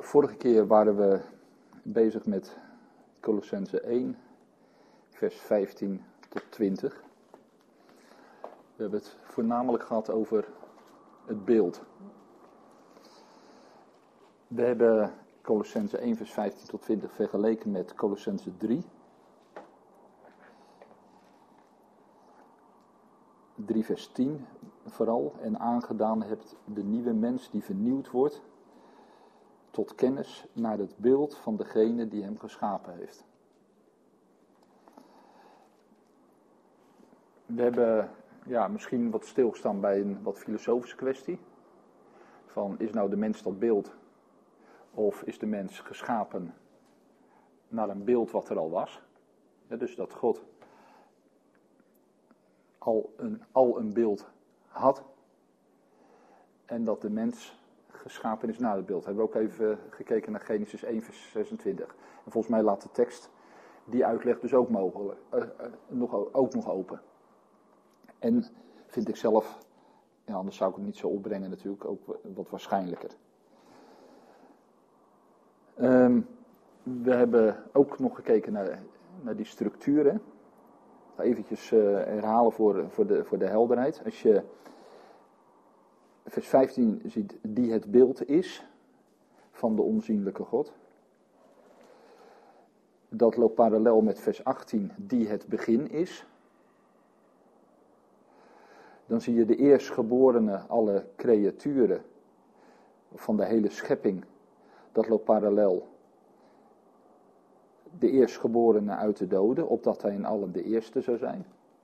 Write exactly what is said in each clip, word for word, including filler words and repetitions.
vorige keer waren we bezig met Kolossenzen één, vers vijftien tot twintig. We hebben het voornamelijk gehad over het beeld. We hebben Kolossenzen één, vers vijftien tot twintig vergeleken met Kolossenzen drie. drie vers tien vooral. En aangedaan hebt de nieuwe mens die vernieuwd wordt tot kennis naar het beeld van degene die hem geschapen heeft. We hebben ja, misschien wat stilgestaan bij een wat filosofische kwestie. Van, is nou de mens dat beeld? Of is de mens geschapen naar een beeld wat er al was? Ja, dus dat God al een, al een beeld had. En dat de mens geschapen is naar het beeld. We hebben ook even gekeken naar Genesis één vers zesentwintig. En volgens mij laat de tekst die uitleg dus ook, mogelijk, uh, uh, nog, ook nog open. En vind ik zelf, ja, anders zou ik het niet zo opbrengen natuurlijk, ook wat waarschijnlijker. Um, we hebben ook nog gekeken naar, naar die structuren. Ik ga eventjes uh, herhalen voor, voor, de, voor de helderheid. Als je vers vijftien ziet, die het beeld is van de onzienlijke God. Dat loopt parallel met vers achttien, die het begin is. Dan zie je de eerstgeborene, alle creaturen van de hele schepping. Dat loopt parallel. De eerstgeborene uit de doden, opdat hij in allen de eerste zou zijn.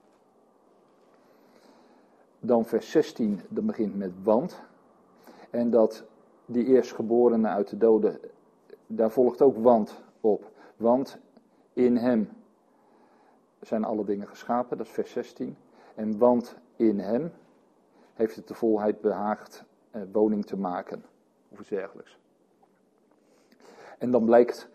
Dan vers zestien, dat begint met want. En dat die eerstgeborene uit de doden, daar volgt ook want op. Want in hem zijn alle dingen geschapen, dat is vers zestien. En want in hem heeft het de volheid behaagd eh, woning te maken. Of iets dergelijks. En dan blijkt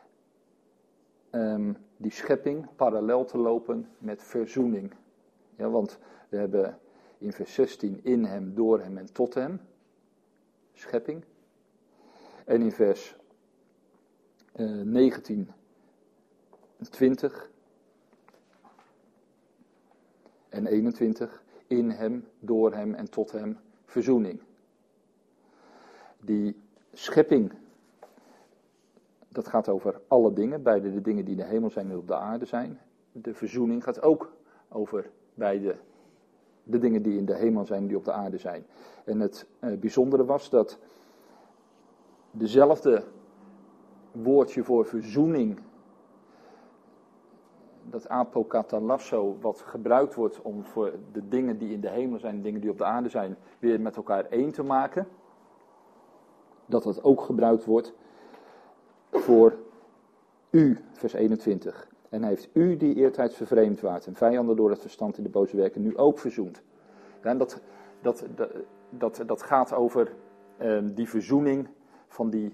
um, die schepping parallel te lopen met verzoening. Ja, want we hebben in vers zestien in hem, door hem en tot hem. Schepping. En in vers uh, negentien, twintig en eenentwintig. In hem, door hem en tot hem. Verzoening. Die schepping, dat gaat over alle dingen, beide de dingen die in de hemel zijn en op de aarde zijn. De verzoening gaat ook over beide de dingen die in de hemel zijn en die op de aarde zijn. En het uh, bijzondere was dat dezelfde woordje voor verzoening, dat apokatalasso, wat gebruikt wordt om voor de dingen die in de hemel zijn en dingen die op de aarde zijn, weer met elkaar één te maken. Dat dat ook gebruikt wordt voor u, vers eenentwintig. En hij heeft u die eertijds vervreemd waart en vijanden door het verstand in de boze werken nu ook verzoend. Ja, en dat, dat, dat, dat, dat gaat over um, die verzoening van die,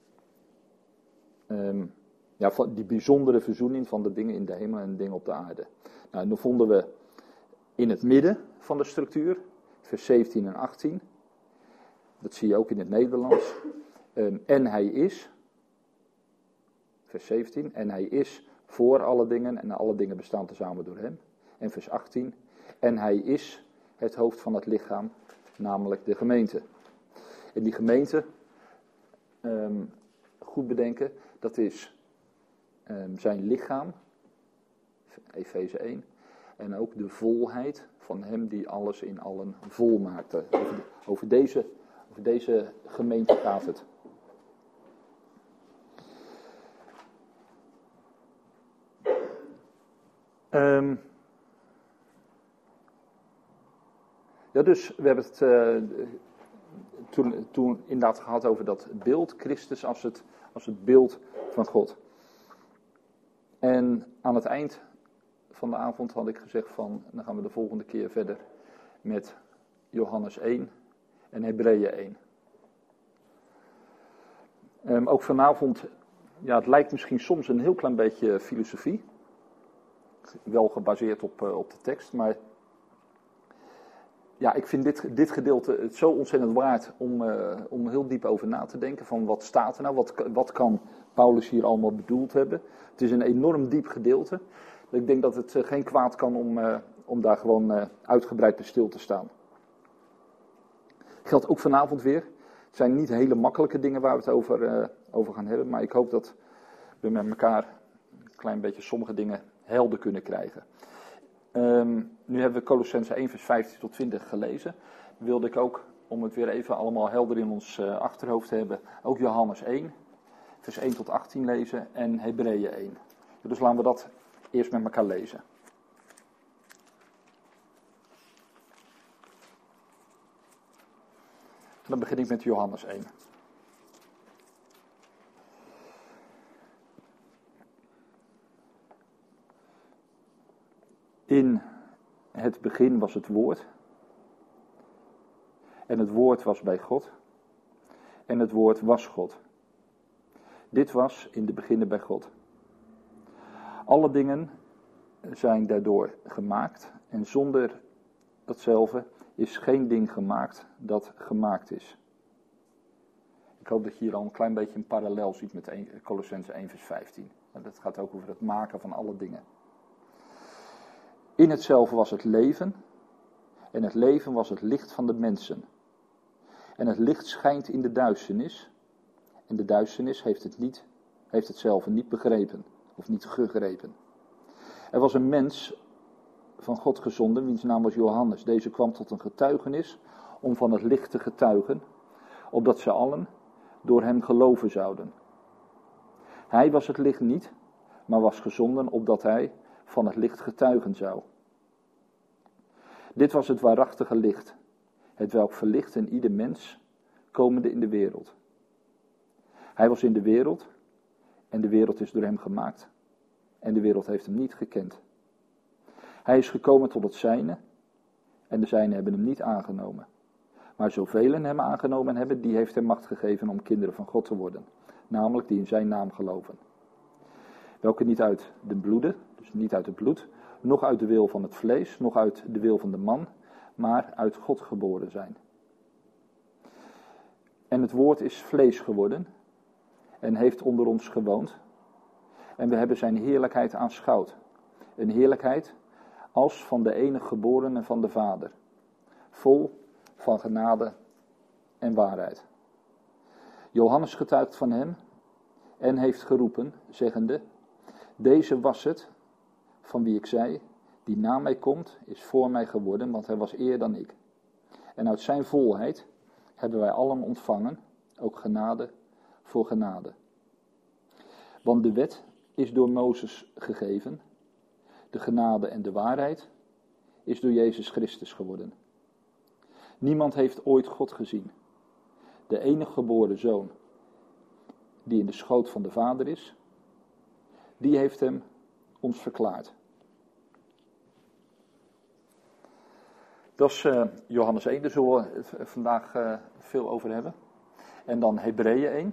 um, ja, van die bijzondere verzoening van de dingen in de hemel en de dingen op de aarde. Nou, en dan vonden we in het midden van de structuur, vers zeventien en achttien. Dat zie je ook in het Nederlands. Um, en hij is, vers zeventien, en hij is voor alle dingen en alle dingen bestaan tezamen door hem. En vers achttien, en hij is het hoofd van het lichaam, namelijk de gemeente. En die gemeente, um, goed bedenken, dat is um, zijn lichaam, Efeze één, en ook de volheid van hem die alles in allen vol maakte. Over, de, over, deze, over deze gemeente gaat het. Um, ja, dus we hebben het uh, toen, toen inderdaad gehad over dat beeld, Christus als het, als het beeld van God. En aan het eind van de avond had ik gezegd van, dan gaan we de volgende keer verder met Johannes één en Hebreeën één. Um, ook vanavond, ja, het lijkt misschien soms een heel klein beetje filosofie. Wel gebaseerd op, uh, op de tekst, maar ja, ik vind dit, dit gedeelte het zo ontzettend waard om, uh, om heel diep over na te denken. Van wat staat er nou? Wat, wat kan Paulus hier allemaal bedoeld hebben? Het is een enorm diep gedeelte. Ik denk dat het uh, geen kwaad kan om, uh, om daar gewoon uh, uitgebreid bij stil te staan. Geldt ook vanavond weer. Het zijn niet hele makkelijke dingen waar we het over, uh, over gaan hebben. Maar ik hoop dat we met elkaar een klein beetje sommige dingen helder kunnen krijgen. Um, nu hebben we Colossenzen één vers vijftien tot twintig gelezen. Wilde ik ook, om het weer even allemaal helder in ons uh, achterhoofd te hebben, ook Johannes één, vers één tot achttien lezen en Hebreeën één. Dus laten we dat eerst met elkaar lezen. Dan begin ik met Johannes één. In het begin was het woord. En het woord was bij God. En het woord was God. Dit was in de beginnen bij God. Alle dingen zijn daardoor gemaakt. En zonder datzelfde is geen ding gemaakt dat gemaakt is. Ik hoop dat je hier al een klein beetje een parallel ziet met Colossenzen één vers vijftien. Dat gaat ook over het maken van alle dingen. In hetzelfde was het leven. En het leven was het licht van de mensen. En het licht schijnt in de duisternis. En de duisternis heeft het, niet, heeft het zelf niet begrepen. Of niet gegrepen. Er was een mens van God gezonden, wiens naam was Johannes. Deze kwam tot een getuigenis om van het licht te getuigen, opdat ze allen door hem geloven zouden. Hij was het licht niet, maar was gezonden opdat hij van het licht getuigen zou. Dit was het waarachtige licht, het welk verlicht in ieder mens, komende in de wereld. Hij was in de wereld, en de wereld is door hem gemaakt, en de wereld heeft hem niet gekend. Hij is gekomen tot het zijne, en de zijnen hebben hem niet aangenomen. Maar zoveel hem aangenomen hebben, die heeft hem macht gegeven om kinderen van God te worden. Namelijk die in zijn naam geloven. Welke niet uit de bloede, dus niet uit het bloed, noch uit de wil van het vlees, noch uit de wil van de man, maar uit God geboren zijn. En het woord is vlees geworden, en heeft onder ons gewoond. En we hebben zijn heerlijkheid aanschouwd. Een heerlijkheid als van de enige geborene van de Vader. Vol van genade en waarheid. Johannes getuigt van hem en heeft geroepen, zeggende: Deze was het, van wie ik zei, die na mij komt, is voor mij geworden, want hij was eer dan ik. En uit zijn volheid hebben wij allen ontvangen, ook genade voor genade. Want de wet is door Mozes gegeven, de genade en de waarheid is door Jezus Christus geworden. Niemand heeft ooit God gezien. De enige geboren Zoon, die in de schoot van de Vader is, die heeft hem ons verklaard. Dat is uh, Johannes één, daar zullen we het vandaag uh, veel over hebben. En dan Hebreeën één.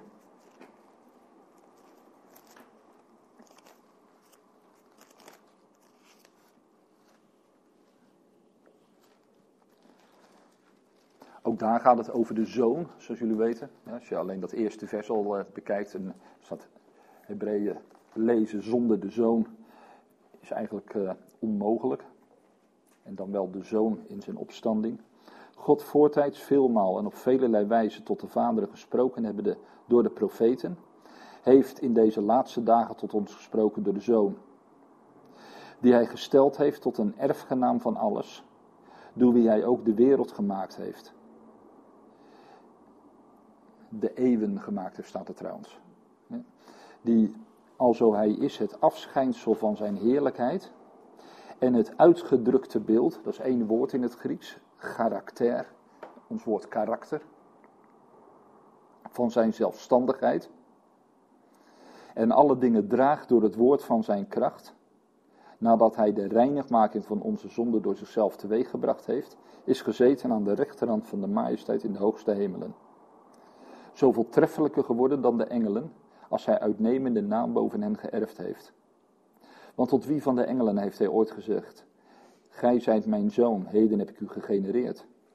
Ook daar gaat het over de zoon, zoals jullie weten. Ja, als je alleen dat eerste vers al uh, bekijkt, en staat Hebreeën lezen zonder de zoon, is eigenlijk uh, onmogelijk. En dan wel de zoon in zijn opstanding. God voortijds veelmaal en op velelei wijze tot de vaderen gesproken hebbende door de profeten, heeft in deze laatste dagen tot ons gesproken door de zoon. Die hij gesteld heeft tot een erfgenaam van alles, door wie hij ook de wereld gemaakt heeft. De eeuwen gemaakt heeft, staat er trouwens. Die, alzo hij is, het afschijnsel van zijn heerlijkheid en het uitgedrukte beeld, dat is één woord in het Grieks, karakter, ons woord karakter, van zijn zelfstandigheid, en alle dingen draagt door het woord van zijn kracht, nadat hij de reinigmaking van onze zonde door zichzelf teweeggebracht heeft, is gezeten aan de rechterhand van de majesteit in de hoogste hemelen. Zoveel treffelijker geworden dan de engelen, als hij uitnemende naam boven hen geërfd heeft. Want tot wie van de engelen heeft hij ooit gezegd: Gij zijt mijn zoon, heden heb ik u gegenereerd.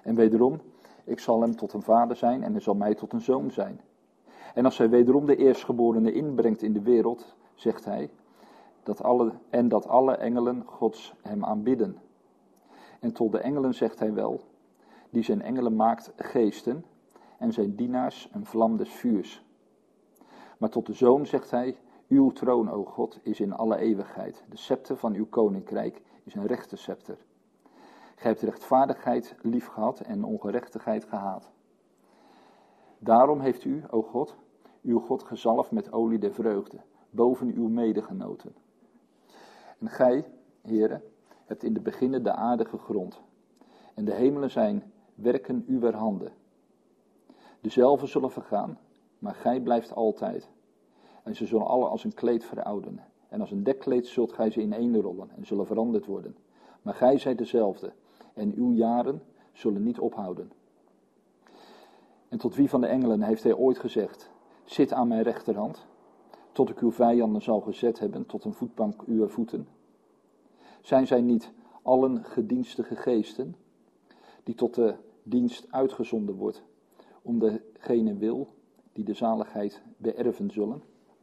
En wederom, ik zal hem tot een vader zijn en hij zal mij tot een zoon zijn. En als hij wederom de eerstgeborene inbrengt in de wereld, zegt hij, dat alle, en dat alle engelen Gods hem aanbidden. En tot de engelen zegt hij wel, die zijn engelen maakt geesten en zijn dienaars een vlam des vuurs. Maar tot de zoon zegt hij, uw troon, o God, is in alle eeuwigheid. De scepter van uw koninkrijk is een rechte scepter. Gij hebt rechtvaardigheid lief gehad en ongerechtigheid gehaat. Daarom heeft u, o God, uw God gezalfd met olie der vreugde, boven uw medegenoten. En gij, Heere, hebt in de beginnen de aarde gegrond. En de hemelen zijn werken uwer handen. Dezelfde zullen vergaan, maar gij blijft altijd. En ze zullen alle als een kleed verouderen. En als een dekkleed zult gij ze ineenrollen en zullen veranderd worden. Maar gij zijt dezelfde, en uw jaren zullen niet ophouden. En tot wie van de engelen heeft hij ooit gezegd, zit aan mijn rechterhand, tot ik uw vijanden zal gezet hebben tot een voetbank uw voeten? Zijn zij niet allen gedienstige geesten, die tot de dienst uitgezonden wordt, om degene wil die de zaligheid beërven zullen?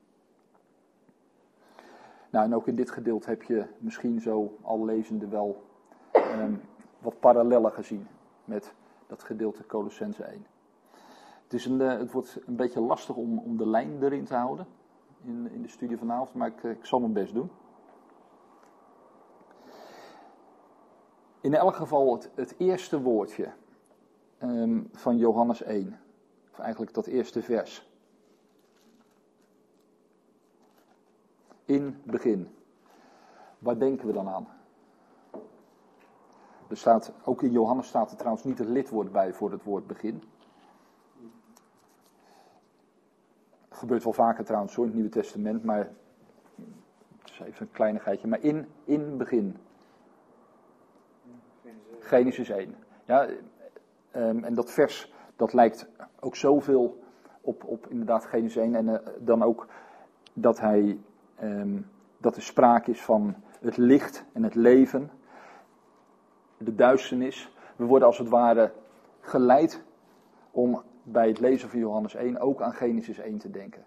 Nou, en ook in dit gedeelte heb je misschien zo al lezende wel um, wat parallellen gezien met dat gedeelte Colossense één. Het, is een, uh, het wordt een beetje lastig om, om de lijn erin te houden in, in de studie vanavond, maar ik, ik zal mijn best doen. In elk geval het, het eerste woordje um, van Johannes één, of eigenlijk dat eerste vers. In begin. Waar denken we dan aan? Er staat, ook in Johannes staat er trouwens niet het lidwoord bij voor het woord begin. Dat gebeurt wel vaker trouwens hoor, in het Nieuwe Testament, maar het is even een kleinigheidje. Maar in, in begin. Genesis één. Ja, um, en dat vers, dat lijkt ook zoveel op, op inderdaad Genesis één. En uh, dan ook dat hij, um, dat er sprake is van het licht en het leven. De duisternis. We worden als het ware geleid om bij het lezen van Johannes één ook aan Genesis één te denken.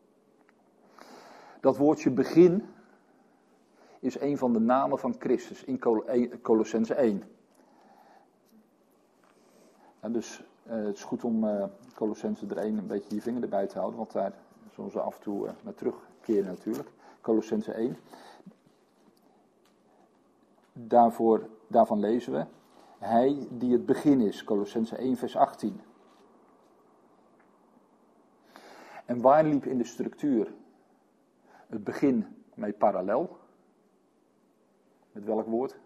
Dat woordje begin is een van de namen van Christus in Colossense één. En dus uh, het is goed om uh, Colossense er één een beetje je vinger erbij te houden, want daar zullen ze af en toe uh, naar terugkeren natuurlijk. Colossense één. Daarvoor, daarvan lezen we, hij die het begin is, Colossense één vers achttien. En waar liep in de structuur het begin mee parallel? Met welk woord?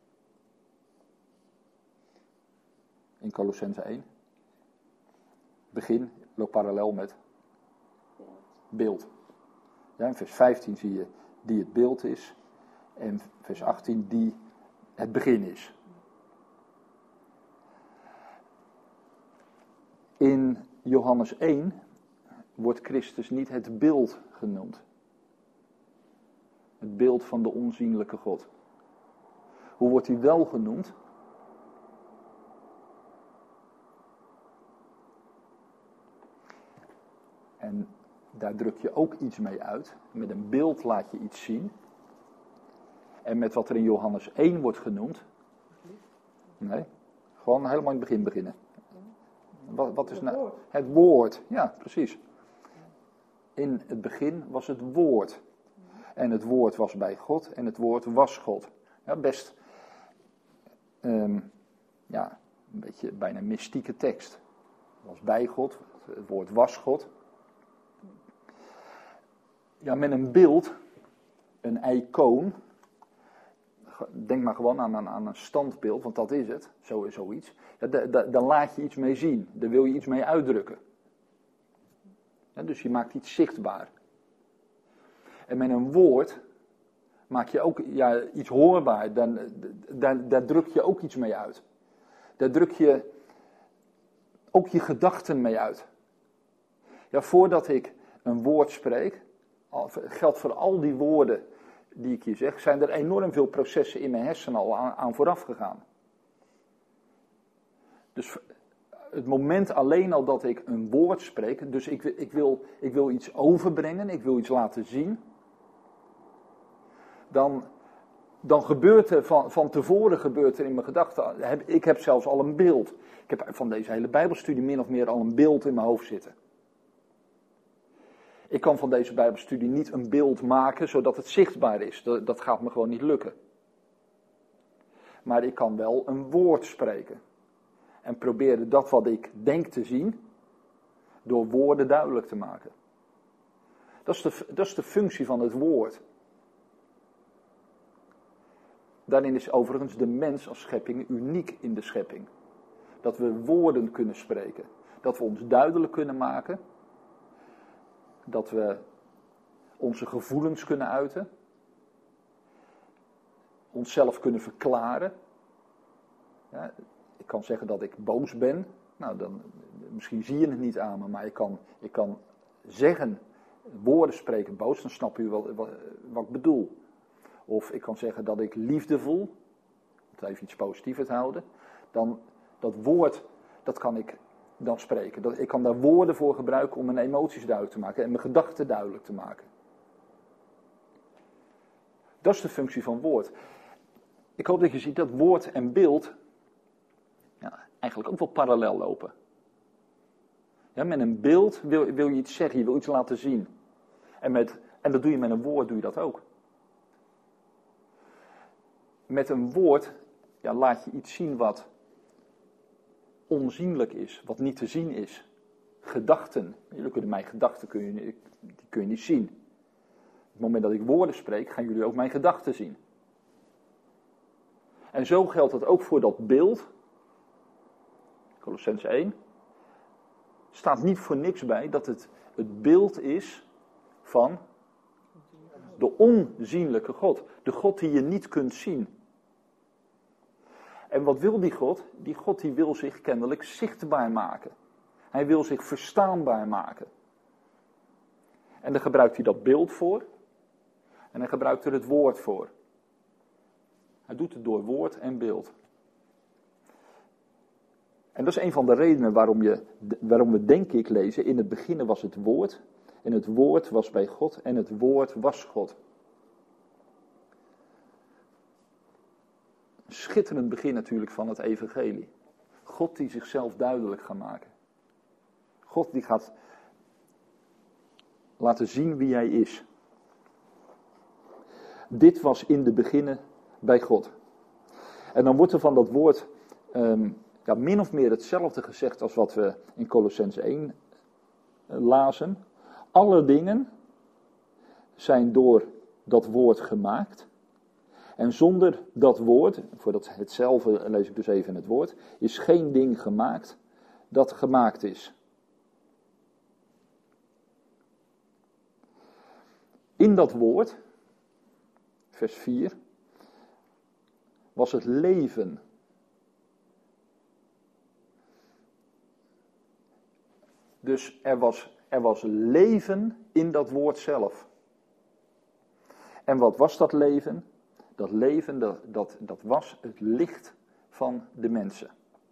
In Colossense één. Begin loopt parallel met beeld. Ja, in vers vijftien zie je die het beeld is. En vers achttien die het begin is. In Johannes één wordt Christus niet het beeld genoemd. Het beeld van de onzienlijke God. Hoe wordt hij wel genoemd? En daar druk je ook iets mee uit. Met een beeld laat je iets zien. En met wat er in Johannes één wordt genoemd. Nee, gewoon helemaal in het begin beginnen. Wat, wat is nou? Het woord. Ja, precies. In het begin was het woord. En het woord was bij God en het woord was God. Ja, best um, ja, een beetje bijna mystieke tekst. Het was bij God, het woord was God. Ja, met een beeld, een icoon. Denk maar gewoon aan een, aan een standbeeld, want dat is het, zo, zoiets. Ja, da, da, dan laat je iets mee zien, daar wil je iets mee uitdrukken. Ja, dus je maakt iets zichtbaar. En met een woord maak je ook ja, iets hoorbaar, dan, daar, daar druk je ook iets mee uit. Daar druk je ook je gedachten mee uit. Ja, voordat ik een woord spreek, geldt voor al die woorden die ik hier zeg, zijn er enorm veel processen in mijn hersenen al aan, aan vooraf gegaan. Dus het moment alleen al dat ik een woord spreek, dus ik, ik, wil, ik wil iets overbrengen, ik wil iets laten zien, dan, dan gebeurt er van, van tevoren gebeurt er in mijn gedachten, ik heb zelfs al een beeld. Ik heb van deze hele Bijbelstudie min of meer al een beeld in mijn hoofd zitten. Ik kan van deze Bijbelstudie niet een beeld maken zodat het zichtbaar is. Dat, dat gaat me gewoon niet lukken. Maar ik kan wel een woord spreken. En proberen dat wat ik denk te zien, door woorden duidelijk te maken. Dat is de, dat is de functie van het woord. Daarin is overigens de mens als schepping uniek in de schepping. Dat we woorden kunnen spreken. Dat we ons duidelijk kunnen maken. Dat we onze gevoelens kunnen uiten. Onszelf kunnen verklaren. Ja, ik kan zeggen dat ik boos ben. Nou, dan, misschien zie je het niet aan me, maar ik kan, ik kan zeggen, woorden spreken boos, dan snap u wel wat, wat ik bedoel. Of ik kan zeggen dat ik liefde voel, om het even iets positiever te houden. Dan, dat woord, dat kan ik dan spreken. Dat, ik kan daar woorden voor gebruiken om mijn emoties duidelijk te maken en mijn gedachten duidelijk te maken. Dat is de functie van woord. Ik hoop dat je ziet dat woord en beeld ja, eigenlijk ook wel parallel lopen. Ja, met een beeld wil, wil je iets zeggen, je wil iets laten zien. En, met, en dat doe je met een woord, doe je dat ook. Met een woord ja, laat je iets zien wat onzienlijk is, wat niet te zien is. Gedachten. Jullie kunnen mijn gedachten kun je, die kun je niet zien. Op het moment dat ik woorden spreek, gaan jullie ook mijn gedachten zien. En zo geldt het ook voor dat beeld. Kolossenzen één. Staat niet voor niks bij dat het het beeld is van de onzienlijke God. De God die je niet kunt zien. En wat wil die God? Die God die wil zich kennelijk zichtbaar maken. Hij wil zich verstaanbaar maken. En daar gebruikt hij dat beeld voor. En hij gebruikt er het woord voor. Hij doet het door woord en beeld. En dat is een van de redenen waarom, je, waarom we denk ik lezen, in het begin was het woord, en het woord was bij God, en het woord was God. Een schitterend begin natuurlijk van het evangelie. God die zichzelf duidelijk gaat maken. God die gaat laten zien wie hij is. Dit was in de beginnen bij God. En dan wordt er van dat woord um, ja, min of meer hetzelfde gezegd als wat we in Kolossenzen één lazen. Alle dingen zijn door dat woord gemaakt. En zonder dat woord, voor dat hetzelfde lees ik dus even het woord, is geen ding gemaakt dat gemaakt is. In dat woord, vers vier, was het leven. Dus er was, er was leven in dat woord zelf. En wat was dat leven? Dat leven, dat, dat, dat was het licht van de mensen.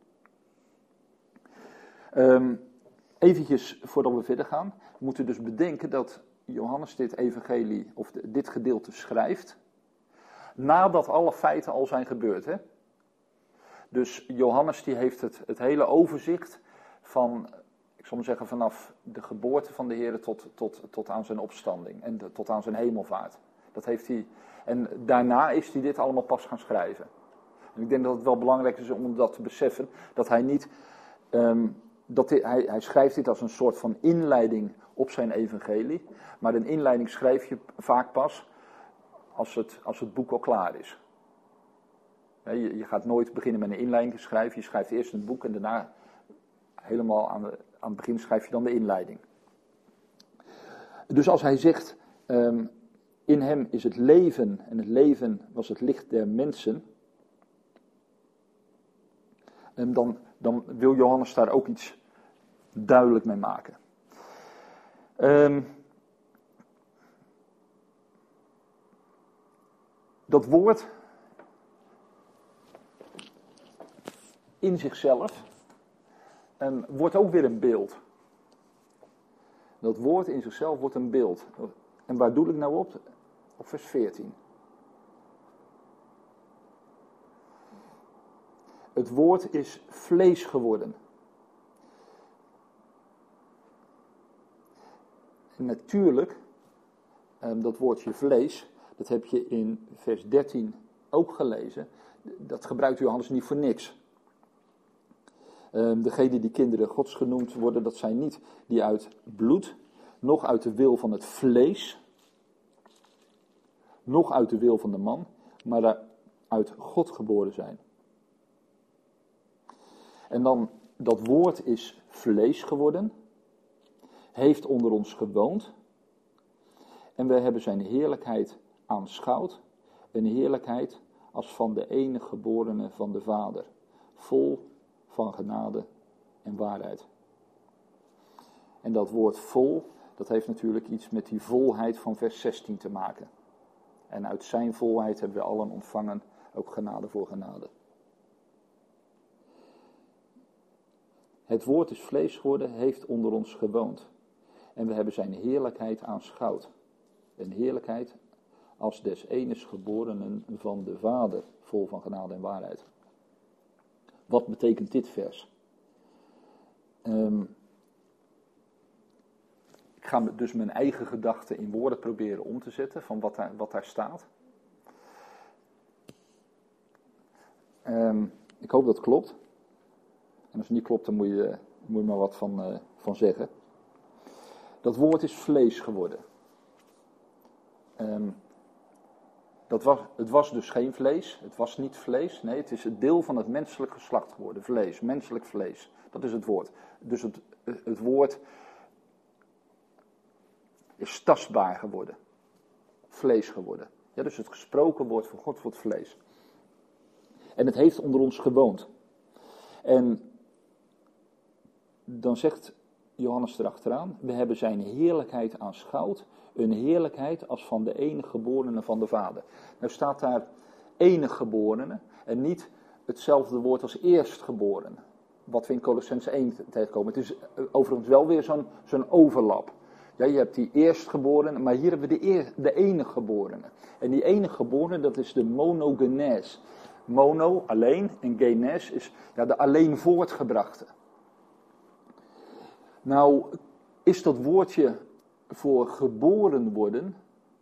Um, eventjes voordat we verder gaan, we moeten dus bedenken dat Johannes dit evangelie, of dit gedeelte schrijft, nadat alle feiten al zijn gebeurd. Hè? Dus Johannes die heeft het, het hele overzicht van, ik zal maar zeggen, vanaf de geboorte van de Heer tot, tot, tot aan zijn opstanding en de, tot aan zijn hemelvaart. Dat heeft hij, en daarna is hij dit allemaal pas gaan schrijven. En ik denk dat het wel belangrijk is om dat te beseffen, dat hij niet, um, dat hij, hij, hij schrijft dit als een soort van inleiding op zijn evangelie, maar een inleiding schrijf je vaak pas als het, als het boek al klaar is. Je, je gaat nooit beginnen met een inleiding te schrijven, je schrijft eerst een boek en daarna helemaal aan, de, aan het begin schrijf je dan de inleiding. Dus als hij zegt, um, in hem is het leven en het leven was het licht der mensen, en dan, dan wil Johannes daar ook iets duidelijk mee maken. Um, dat woord in zichzelf um, wordt ook weer een beeld. Dat woord in zichzelf wordt een beeld. En waar doe ik nou op? Op vers veertien. Het woord is vlees geworden. En natuurlijk, um, dat woordje vlees, dat heb je in vers dertien ook gelezen. Dat gebruikt Johannes niet voor niks. Um, degenen die kinderen Gods genoemd worden, dat zijn niet die uit bloed, noch uit de wil van het vlees, noch uit de wil van de man, maar uit God geboren zijn. En dan, dat woord is vlees geworden, heeft onder ons gewoond, en wij hebben zijn heerlijkheid aanschouwd, een heerlijkheid als van de enige geborene van de Vader, vol van genade en waarheid. En dat woord vol, dat heeft natuurlijk iets met die volheid van vers zestien te maken. En uit zijn volheid hebben we allen ontvangen, ook genade voor genade. Het woord is vlees geworden, heeft onder ons gewoond. En we hebben zijn heerlijkheid aanschouwd. Een heerlijkheid als des enes geborenen van de Vader, vol van genade en waarheid. Wat betekent dit vers? Um, ik ga dus mijn eigen gedachten in woorden proberen om te zetten van wat daar, wat daar staat. Um, ik hoop dat het klopt. En als het niet klopt, dan moet je, moet je maar wat van, uh, van zeggen. Dat woord is vlees geworden. Um, dat was, het was dus geen vlees, het was niet vlees. Nee, het is het deel van het menselijk geslacht geworden. Vlees, menselijk vlees. Dat is het woord. Dus het, het woord is tastbaar geworden. Vlees geworden. Ja, dus het gesproken woord van God wordt vlees. En het heeft onder ons gewoond. En dan zegt Johannes erachteraan, we hebben zijn heerlijkheid aanschouwd, een heerlijkheid als van de enige geborene van de Vader. Nou staat daar enige geborene en niet hetzelfde woord als eerstgeborene, wat we in Colossense één tegenkomen. Het is overigens wel weer zo'n, zo'n overlap. Ja, je hebt die eerstgeborene, maar hier hebben we de, eer, de enige geborene. En die enige geborene, dat is de monogenes. Mono, alleen, en genes is ja, de alleen voortgebrachte. Nou, is dat woordje voor geboren worden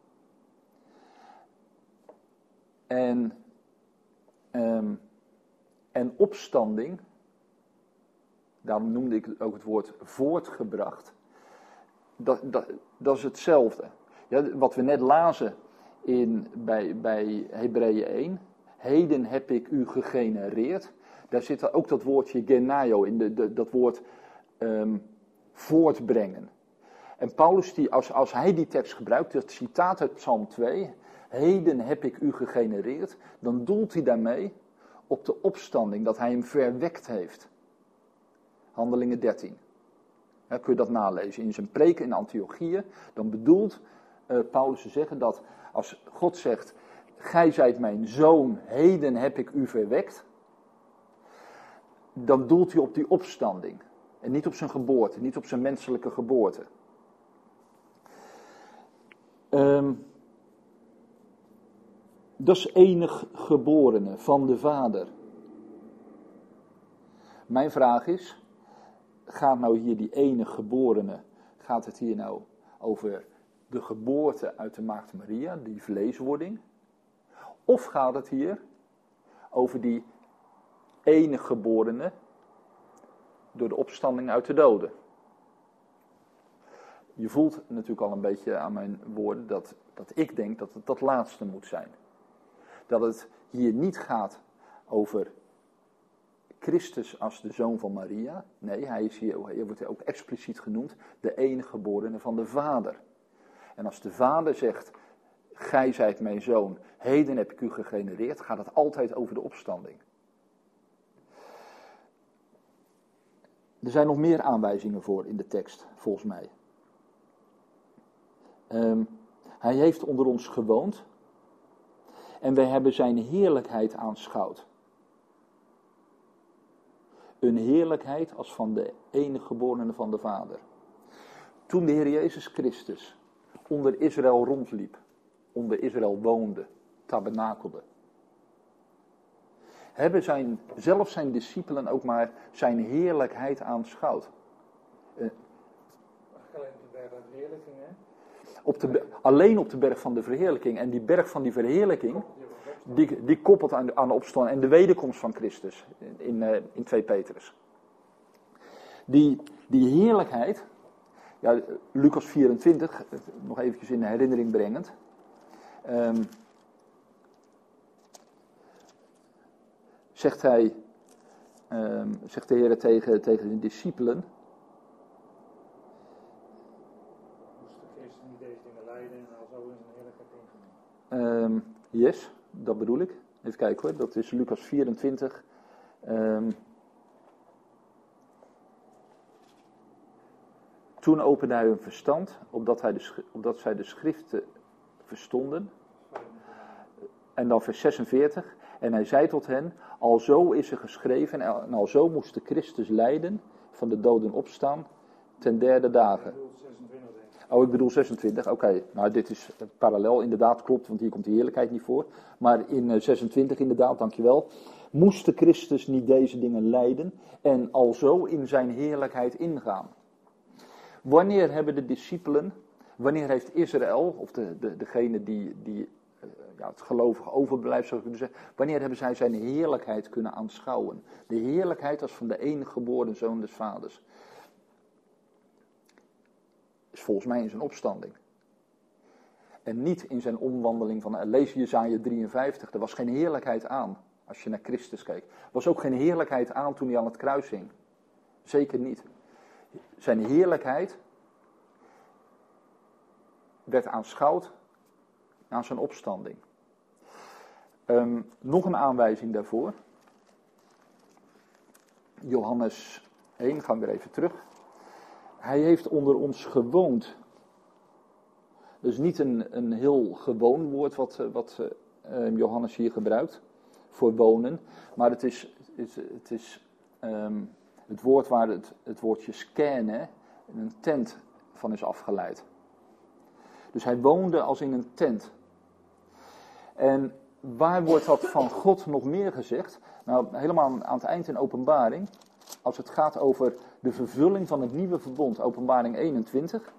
en, um, en opstanding, daarom noemde ik ook het woord voortgebracht, dat, dat, dat is hetzelfde. Ja, wat we net lazen in, bij, bij Hebreeën één, heden heb ik u gegenereerd, daar zit ook dat woordje genaio in, de, de, dat woord um, voortbrengen. En Paulus, die, als, als hij die tekst gebruikt, dat citaat uit Psalm twee, heden heb ik u gegenereerd, dan doelt hij daarmee op de opstanding, dat hij hem verwekt heeft. Handelingen dertien. Ja, kun je dat nalezen. In zijn preek in Antiochië, dan bedoelt uh, Paulus te zeggen dat als God zegt, gij zijt mijn zoon, heden heb ik u verwekt, dan doelt hij op die opstanding. En niet op zijn geboorte, niet op zijn menselijke geboorte. Um, dat is enig geborene van de Vader. Mijn vraag is, gaat nou hier die enig geborene, gaat het hier nou over de geboorte uit de Maagd Maria, die vleeswording? Of gaat het hier over die enig geborene door de opstanding uit de doden? Je voelt natuurlijk al een beetje aan mijn woorden dat, dat ik denk dat het dat laatste moet zijn. Dat het hier niet gaat over Christus als de zoon van Maria. Nee, hij is hier, hij wordt ook expliciet genoemd, de enige geborene van de Vader. En als de Vader zegt, gij zijt mijn zoon, heden heb ik u gegenereerd, gaat het altijd over de opstanding. Er zijn nog meer aanwijzingen voor in de tekst, volgens mij. Um, hij heeft onder ons gewoond en wij hebben zijn heerlijkheid aanschouwd. een heerlijkheid als van de enige geborene van de Vader. Toen de Heer Jezus Christus onder Israël rondliep, onder Israël woonde, tabernakelde, hebben zijn, zelf zijn discipelen ook maar zijn heerlijkheid aanschouwd. Uh, Alleen op de berg van de verheerlijking, hè? Op de, alleen op de berg van de verheerlijking. En die berg van die verheerlijking, die, die koppelt aan de, aan de opstanding en de wederkomst van Christus in, uh, in twee Petrus. Die, die heerlijkheid, ja, Lucas vierentwintig, nog eventjes in herinnering brengend. Um, zegt hij, um, zegt de Heer tegen, tegen de discipelen. Um, yes, dat bedoel ik. Even kijken hoor, dat is Lucas vierentwintig. Um, Toen opende hij hun verstand, opdat, hij de, opdat zij de schriften verstonden. En dan vers zesenveertig. En hij zei tot hen, alzo is er geschreven, en alzo moest de Christus lijden, van de doden opstaan, ten derde dagen. Oh, ik bedoel zesentwintig, oké. Okay. Nou, dit is parallel, inderdaad, klopt, want hier komt de heerlijkheid niet voor. Maar in uh, zesentwintig, inderdaad, dankjewel. Moest de Christus niet deze dingen lijden en alzo in zijn heerlijkheid ingaan? Wanneer hebben de discipelen, wanneer heeft Israël, of de, de, degene die, die uh, ja, het gelovige overblijft, zou ik kunnen zeggen, wanneer hebben zij zijn heerlijkheid kunnen aanschouwen? De heerlijkheid als van de enige geboren zoon des vaders. Is volgens mij in zijn opstanding. En niet in zijn omwandeling van, lees Jesaja drieënvijftig, er was geen heerlijkheid aan als je naar Christus keek. Er was ook geen heerlijkheid aan toen hij aan het kruis hing. Zeker niet. Zijn heerlijkheid werd aanschouwd aan zijn opstanding. Um, nog een aanwijzing daarvoor. Johannes één, gaan we weer even terug. Hij heeft onder ons gewoond. Dus niet een, een heel gewoon woord wat, wat uh, Johannes hier gebruikt voor wonen. Maar het is, het, het is um, het woord waar het, het woordje scannen in een tent van is afgeleid. Dus hij woonde als in een tent. En waar wordt dat van God nog meer gezegd? Nou, helemaal aan het eind in Openbaring. Als het gaat over de vervulling van het nieuwe verbond. Openbaring eenentwintig.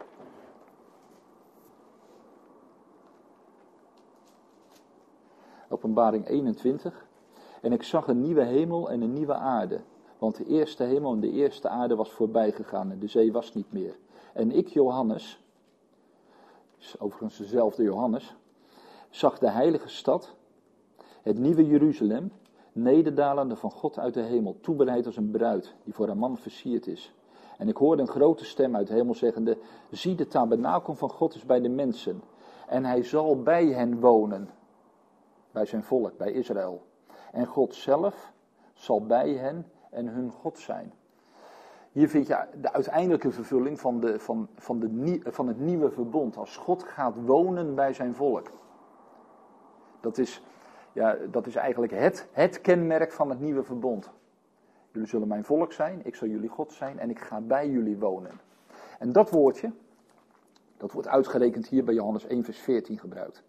Openbaring eenentwintig. En ik zag een nieuwe hemel en een nieuwe aarde. Want de eerste hemel en de eerste aarde was voorbij gegaan en de zee was niet meer. En ik, Johannes, is overigens dezelfde Johannes, zag de heilige stad, het nieuwe Jeruzalem, nederdalende van God uit de hemel, toebereid als een bruid die voor haar man versierd is. En ik hoorde een grote stem uit de hemel zeggende, zie, de tabernakel van God is bij de mensen en hij zal bij hen wonen, bij zijn volk, bij Israël. En God zelf zal bij hen en hun God zijn. Hier vind je de uiteindelijke vervulling van, de, van, van, de, van het nieuwe verbond. Als God gaat wonen bij zijn volk. Dat is, ja, dat is eigenlijk het, het kenmerk van het nieuwe verbond. Jullie zullen mijn volk zijn, ik zal jullie God zijn en ik ga bij jullie wonen. En dat woordje, dat wordt uitgerekend hier bij Johannes één vers veertien gebruikt.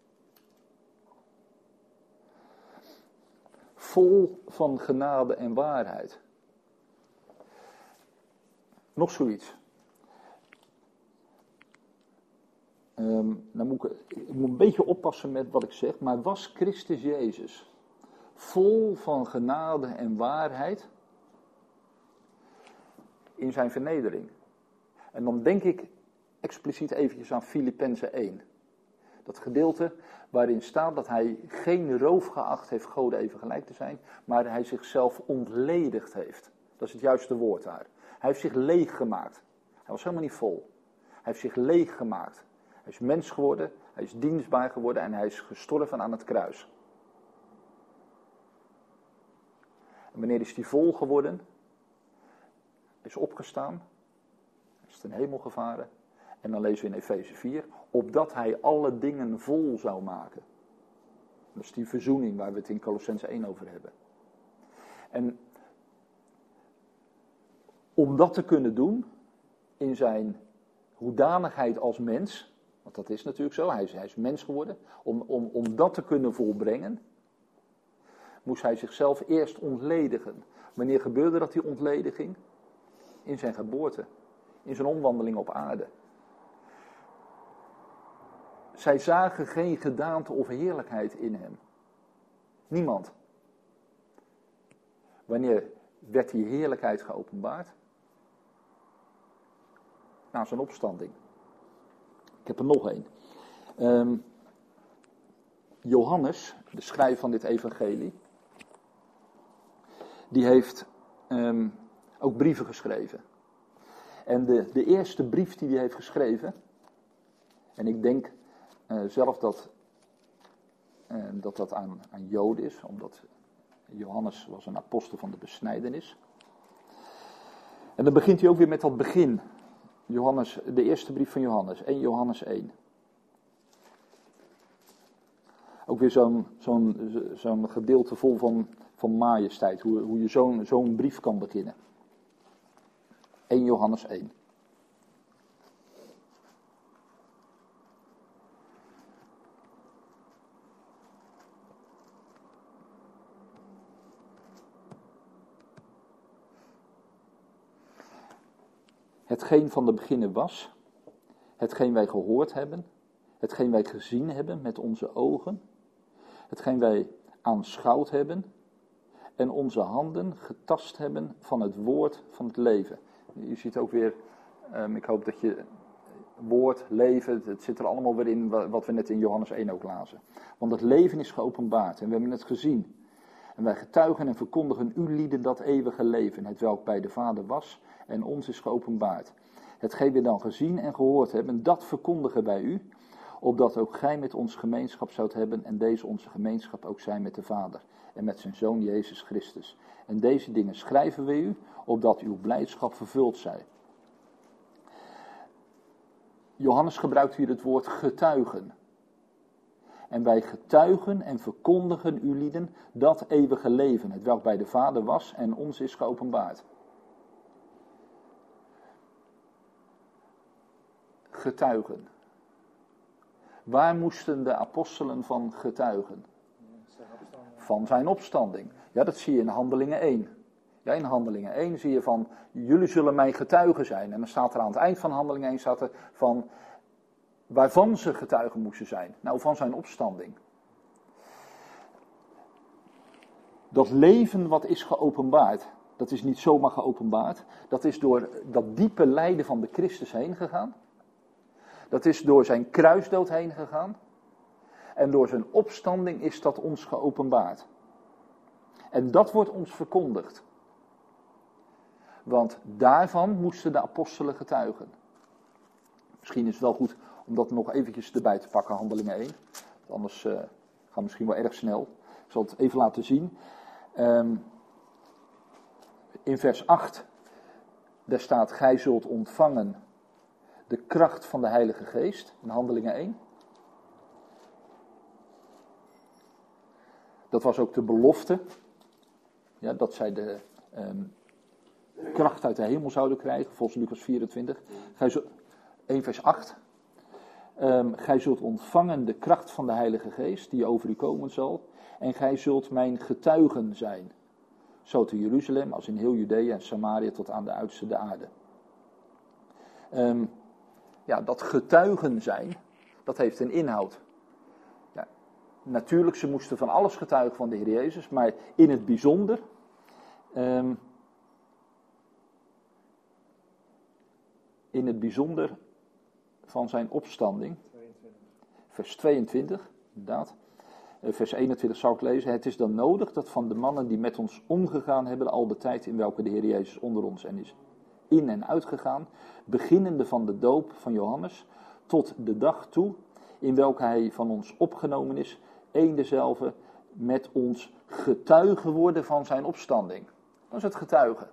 Vol van genade en waarheid. Nog zoiets. Um, nou moet ik, ik moet een beetje oppassen met wat ik zeg, maar was Christus Jezus vol van genade en waarheid in zijn vernedering? En dan denk ik expliciet eventjes aan Filippenzen één. Dat gedeelte waarin staat dat hij geen roof geacht heeft Gode even gelijk te zijn, maar hij zichzelf ontledigd heeft. Dat is het juiste woord daar. Hij heeft zich leeg gemaakt. Hij was helemaal niet vol. Hij heeft zich leeg gemaakt. Hij is mens geworden, hij is dienstbaar geworden en hij is gestorven aan het kruis. En wanneer is hij vol geworden? Hij is opgestaan, hij is ten hemel gevaren. En dan lezen we in Efeze vier, opdat hij alle dingen vol zou maken. Dat is die verzoening waar we het in Kolossenzen één over hebben. En om dat te kunnen doen in zijn hoedanigheid als mens, want dat is natuurlijk zo, hij is, hij is mens geworden, om, om, om dat te kunnen volbrengen, moest hij zichzelf eerst ontledigen. Wanneer gebeurde dat, die ontlediging? In zijn geboorte, in zijn omwandeling op aarde. Zij zagen geen gedaante of heerlijkheid in hem. Niemand. Wanneer werd die heerlijkheid geopenbaard? Na zijn opstanding. Ik heb er nog één. Um, Johannes, de schrijver van dit evangelie, die heeft um, ook brieven geschreven. En de, de eerste brief die hij heeft geschreven, en ik denk uh, zelf dat, uh, dat dat aan, aan Joden is, omdat Johannes was een apostel van de besnijdenis. En dan begint hij ook weer met dat begin. Johannes, de eerste brief van Johannes, eerste Johannes één. Ook weer zo'n, zo'n, zo'n gedeelte vol van, van majesteit, hoe, hoe je zo'n, zo'n brief kan beginnen. eerste Johannes één. Hetgeen van de beginnen was, hetgeen wij gehoord hebben, hetgeen wij gezien hebben met onze ogen, hetgeen wij aanschouwd hebben en onze handen getast hebben van het woord van het leven. Je ziet ook weer, um, ik hoop dat je woord, leven, het zit er allemaal weer in wat we net in Johannes één ook lazen. Want het leven is geopenbaard en we hebben het gezien. En wij getuigen en verkondigen u lieden dat eeuwige leven, het welk bij de Vader was en ons is geopenbaard. Hetgeen we dan gezien en gehoord hebben, dat verkondigen wij u, opdat ook gij met ons gemeenschap zoudt hebben en deze onze gemeenschap ook zij met de Vader en met zijn Zoon Jezus Christus. En deze dingen schrijven we u, opdat uw blijdschap vervuld zij. Johannes gebruikt hier het woord getuigen. En wij getuigen en verkondigen u lieden dat eeuwige leven, het welk bij de Vader was en ons is geopenbaard. Getuigen. Waar moesten de apostelen van getuigen? Van zijn opstanding. Ja, dat zie je in Handelingen één. Ja, in Handelingen één zie je van, jullie zullen mijn getuigen zijn. En dan staat er aan het eind van Handelingen één, staat er van, waarvan ze getuigen moesten zijn. Nou, van zijn opstanding. Dat leven wat is geopenbaard, dat is niet zomaar geopenbaard. Dat is door dat diepe lijden van de Christus heen gegaan. Dat is door zijn kruisdood heen gegaan. En door zijn opstanding is dat ons geopenbaard. En dat wordt ons verkondigd. Want daarvan moesten de apostelen getuigen. Misschien is het wel goed om dat nog eventjes erbij te pakken, Handelingen één. Anders uh, gaat het misschien wel erg snel. Ik zal het even laten zien. Um, in vers acht, daar staat, gij zult ontvangen de kracht van de Heilige Geest, in Handelingen één. Dat was ook de belofte, ja, dat zij de um, kracht uit de hemel zouden krijgen, volgens Lucas vierentwintig. Gij zult, één vers acht. Um, gij zult ontvangen de kracht van de Heilige Geest, die over u komen zal, en gij zult mijn getuigen zijn. Zo te Jeruzalem als in heel Judea en Samaria tot aan de uiterste de aarde. Um, ja, dat getuigen zijn, dat heeft een inhoud. Ja, natuurlijk, ze moesten van alles getuigen van de Heer Jezus, maar in het bijzonder, um, in het bijzonder van zijn opstanding, vers tweeëntwintig, inderdaad. Vers eenentwintig zou ik lezen. Het is dan nodig dat van de mannen die met ons omgegaan hebben, al de tijd in welke de Heer Jezus onder ons en is in en uitgegaan, beginnende van de doop van Johannes, tot de dag toe, in welke hij van ons opgenomen is, één dezelfde, met ons getuigen worden van zijn opstanding. Dat is het getuigen.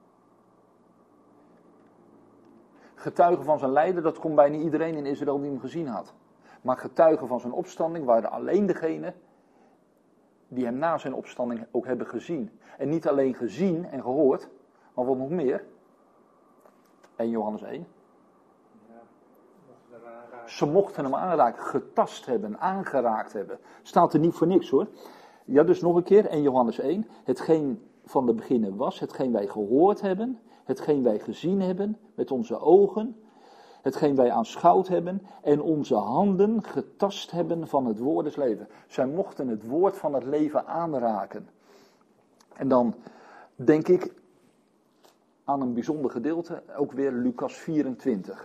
Getuigen van zijn lijden, dat kon bijna iedereen in Israël die hem gezien had. Maar getuigen van zijn opstanding waren alleen degenen die hem na zijn opstanding ook hebben gezien. En niet alleen gezien en gehoord, maar wat nog meer, één Johannes één. Ja, mochten we eraan raken. Ze mochten hem aanraken, getast hebben, aangeraakt hebben. Staat er niet voor niks hoor. Ja, dus nog een keer, één Johannes één. Hetgeen van de beginnen was, hetgeen wij gehoord hebben, hetgeen wij gezien hebben met onze ogen, hetgeen wij aanschouwd hebben en onze handen getast hebben van het woord des leven. Zij mochten het woord van het leven aanraken. En dan denk ik aan een bijzonder gedeelte, ook weer Lucas vierentwintig.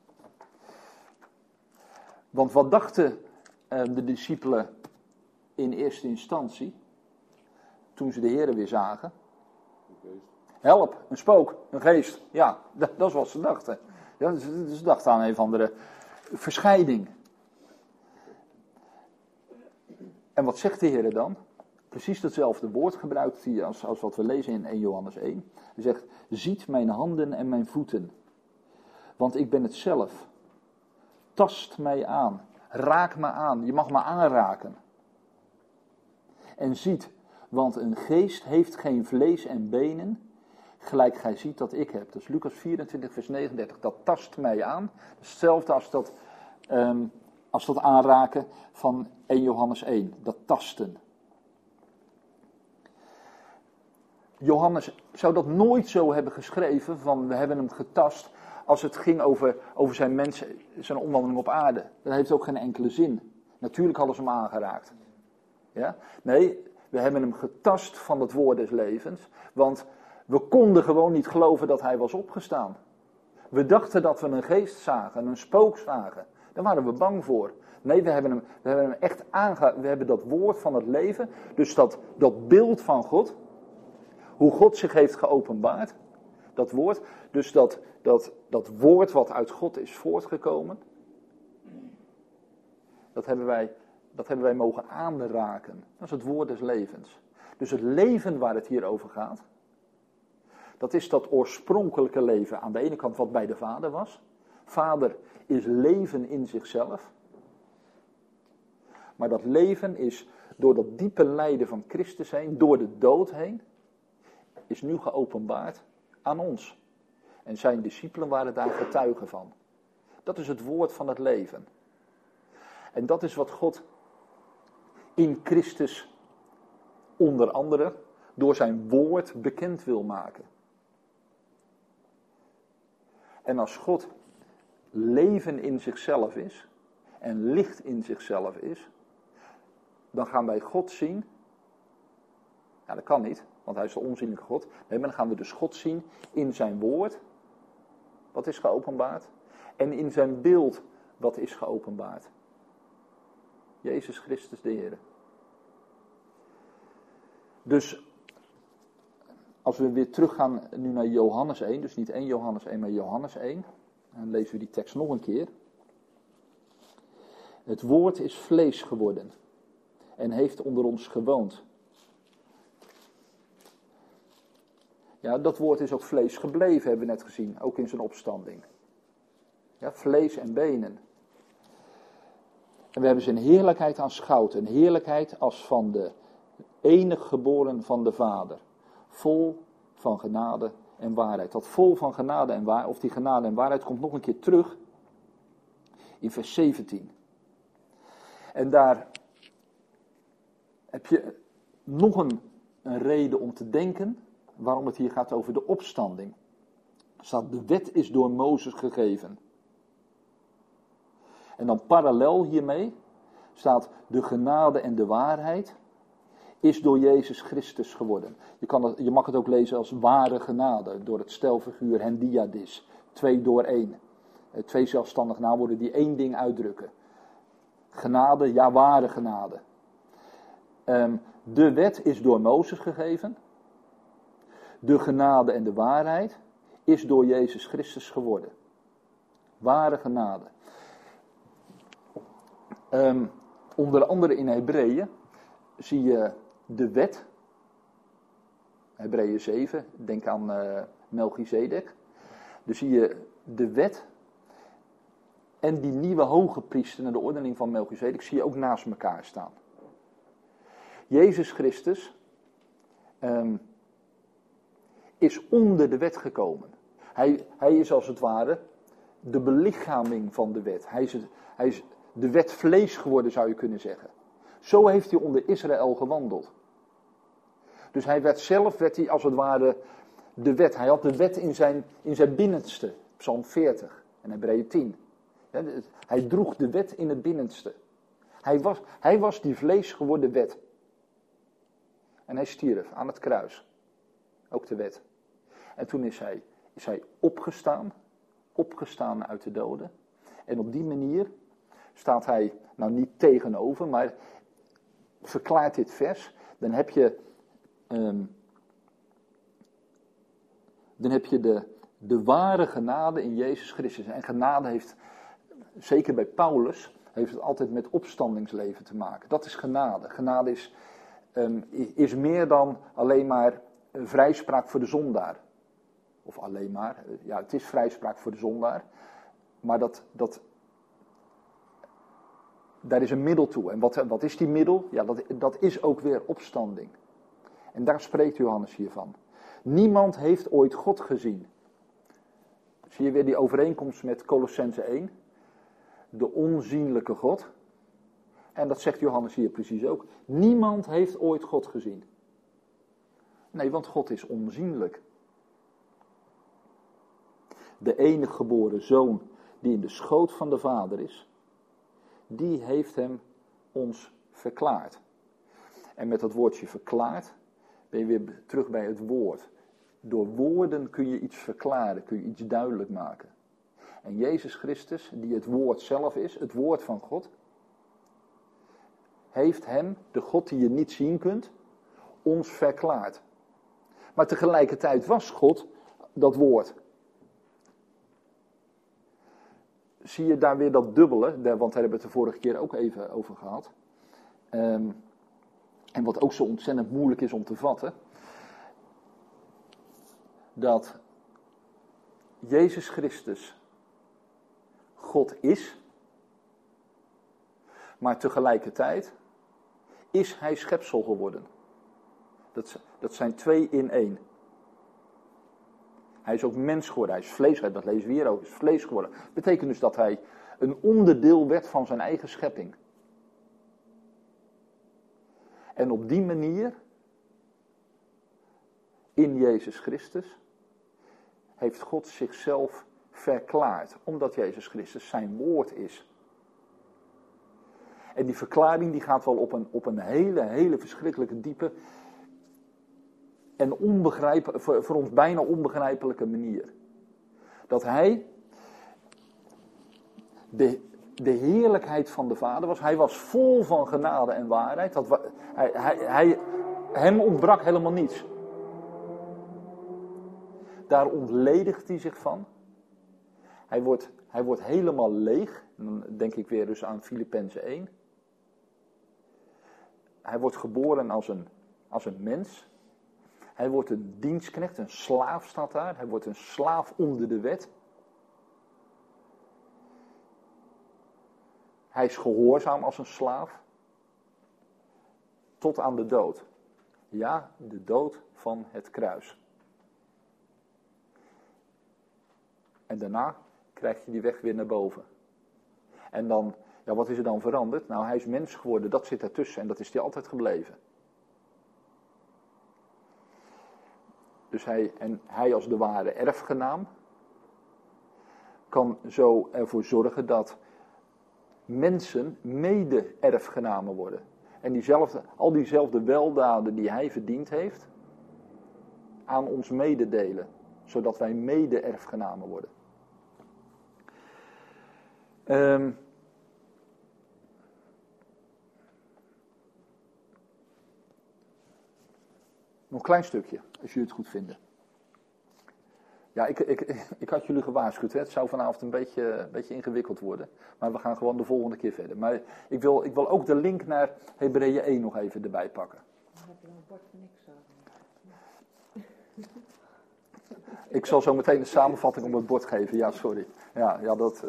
Want wat dachten uh, de discipelen in eerste instantie, toen ze de Heere weer zagen? Help, een spook, een geest. Ja, dat, dat is wat ze dachten. Ja, ze, ze dachten aan een of andere verscheiding. En wat zegt de Heer dan? Precies hetzelfde woord gebruikt hij als, als wat we lezen in één Johannes één. Hij zegt, ziet mijn handen en mijn voeten. Want ik ben het zelf. Tast mij aan. Raak me aan. Je mag me aanraken. En ziet, want een geest heeft geen vlees en benen, gelijk gij ziet dat ik heb. Dus Lucas vierentwintig vers negenendertig, dat tast mij aan. Hetzelfde als dat, um, als dat aanraken van één Johannes één, dat tasten. Johannes zou dat nooit zo hebben geschreven, van we hebben hem getast, als het ging over, over zijn mensen, zijn omwandeling op aarde. Dat heeft ook geen enkele zin. Natuurlijk hadden ze hem aangeraakt. Ja? Nee, we hebben hem getast van het woord des levens, want we konden gewoon niet geloven dat hij was opgestaan. We dachten dat we een geest zagen, een spook zagen. Daar waren we bang voor. Nee, we hebben hem, we hebben hem echt aange... We hebben dat woord van het leven, dus dat, dat beeld van God, hoe God zich heeft geopenbaard, dat woord, dus dat, dat, dat woord wat uit God is voortgekomen, dat hebben wij, dat hebben wij mogen aanraken. Dat is het woord des levens. Dus het leven waar het hier over gaat, dat is dat oorspronkelijke leven aan de ene kant wat bij de Vader was. Vader is leven in zichzelf. Maar dat leven is door dat diepe lijden van Christus heen, door de dood heen, is nu geopenbaard aan ons. En zijn discipelen waren daar getuigen van. Dat is het woord van het leven. En dat is wat God in Christus onder andere door zijn woord bekend wil maken. En als God leven in zichzelf is en licht in zichzelf is, dan gaan wij God zien. Ja, dat kan niet, want hij is de onzienlijke God. Nee, maar dan gaan we dus God zien in zijn woord, wat is geopenbaard, en in zijn beeld, wat is geopenbaard. Jezus Christus de Heer. Dus als we weer teruggaan nu naar Johannes één, dus niet één Johannes één, maar Johannes één. Dan lezen we die tekst nog een keer. Het woord is vlees geworden en heeft onder ons gewoond. Ja, dat woord is ook vlees gebleven, hebben we net gezien, ook in zijn opstanding. Ja, vlees en benen. En we hebben zijn heerlijkheid aanschouwd, een heerlijkheid als van de enig geboren van de Vader. Vol van genade en waarheid. Dat vol van genade en waarheid, of die genade en waarheid komt nog een keer terug in vers zeventien. En daar heb je nog een, een reden om te denken waarom het hier gaat over de opstanding. Er staat, de wet is door Mozes gegeven. En dan parallel hiermee staat, de genade en de waarheid is door Jezus Christus geworden. Je, kan het, je mag het ook lezen als ware genade, door het stelfiguur hendiadis. Twee door één. Twee zelfstandig naamwoorden die één ding uitdrukken. Genade, ja, ware genade. Um, de wet is door Mozes gegeven. De genade en de waarheid is door Jezus Christus geworden. Ware genade. Um, onder andere in Hebreeën zie je de wet. Hebreeën zeven, denk aan uh, Melchizedek. Dus zie je de wet en die nieuwe hoge priester naar de ordening van Melchizedek zie je ook naast elkaar staan. Jezus Christus um, is onder de wet gekomen. Hij, hij is als het ware de belichaming van de wet. Hij is, het, hij is de wet vlees geworden, zou je kunnen zeggen. Zo heeft hij onder Israël gewandeld. Dus hij werd zelf, werd hij als het ware de wet. Hij had de wet in zijn, in zijn binnenste. Psalm veertig en Hebreeën tien. Ja, hij droeg de wet in het binnenste. Hij was, hij was die vlees geworden wet. En hij stierf aan het kruis. Ook de wet. En toen is hij, is hij opgestaan. Opgestaan uit de doden. En op die manier staat hij, nou niet tegenover, maar verklaart dit vers. Dan heb je, um, dan heb je de, de ware genade in Jezus Christus. En genade heeft, zeker bij Paulus, heeft het altijd met opstandingsleven te maken. Dat is genade. Genade is, um, is meer dan alleen maar vrijspraak voor de zondaar. Of alleen maar, ja, het is vrijspraak voor de zondaar. Maar dat, dat, daar is een middel toe. En wat, wat is die middel? Ja, dat, dat is ook weer opstanding. En daar spreekt Johannes hiervan. Niemand heeft ooit God gezien. Zie je weer die overeenkomst met Colossenzen één. De onzienlijke God. En dat zegt Johannes hier precies ook. Niemand heeft ooit God gezien. Nee, want God is onzienlijk. De enige geboren zoon die in de schoot van de Vader is, die heeft hem ons verklaard. En met dat woordje verklaard ben je weer terug bij het woord. Door woorden kun je iets verklaren, kun je iets duidelijk maken. En Jezus Christus, die het woord zelf is, het woord van God, heeft hem, de God die je niet zien kunt, ons verklaard. Maar tegelijkertijd was God dat woord. Zie je daar weer dat dubbele, want daar hebben we het de vorige keer ook even over gehad. Um, en wat ook zo ontzettend moeilijk is om te vatten. Dat Jezus Christus God is. Maar tegelijkertijd is hij schepsel geworden. Dat, dat zijn twee in één. Hij is ook mens geworden, hij is vlees, dat lezen we hier ook, is vlees geworden. Dat betekent dus dat hij een onderdeel werd van zijn eigen schepping. En op die manier, in Jezus Christus, heeft God zichzelf verklaard. Omdat Jezus Christus zijn woord is. En die verklaring die gaat wel op een, op een hele, hele verschrikkelijke diepe en onbegrijpelijke, voor, voor ons bijna onbegrijpelijke manier. Dat hij de, de heerlijkheid van de Vader was. Hij was vol van genade en waarheid. Dat, hij, hij, hij, hem ontbrak helemaal niets. Daar ontledigt hij zich van. Hij wordt, hij wordt helemaal leeg. En dan denk ik weer dus aan Filippenzen één. Hij wordt geboren als een, als een mens. Hij wordt een dienstknecht, een slaaf staat daar. Hij wordt een slaaf onder de wet. Hij is gehoorzaam als een slaaf. Tot aan de dood. Ja, de dood van het kruis. En daarna krijg je die weg weer naar boven. En dan, ja, wat is er dan veranderd? Nou, hij is mens geworden, dat zit ertussen en dat is hij altijd gebleven. Dus hij, en hij als de ware erfgenaam kan zo ervoor zorgen dat mensen mede-erfgenamen worden. En diezelfde, al diezelfde weldaden die hij verdiend heeft, aan ons mededelen. Zodat wij mede-erfgenamen worden. Um, nog een klein stukje, als jullie het goed vinden. Ja, ik, ik, ik had jullie gewaarschuwd, hè? Het zou vanavond een beetje, een beetje ingewikkeld worden. Maar we gaan gewoon de volgende keer verder. Maar ik wil, ik wil ook de link naar Hebreeën één nog even erbij pakken. Dan heb je een bord voor niks aan. Ik zal zo meteen een samenvatting op het bord geven. Ja, sorry. Ja, ja dat... Uh...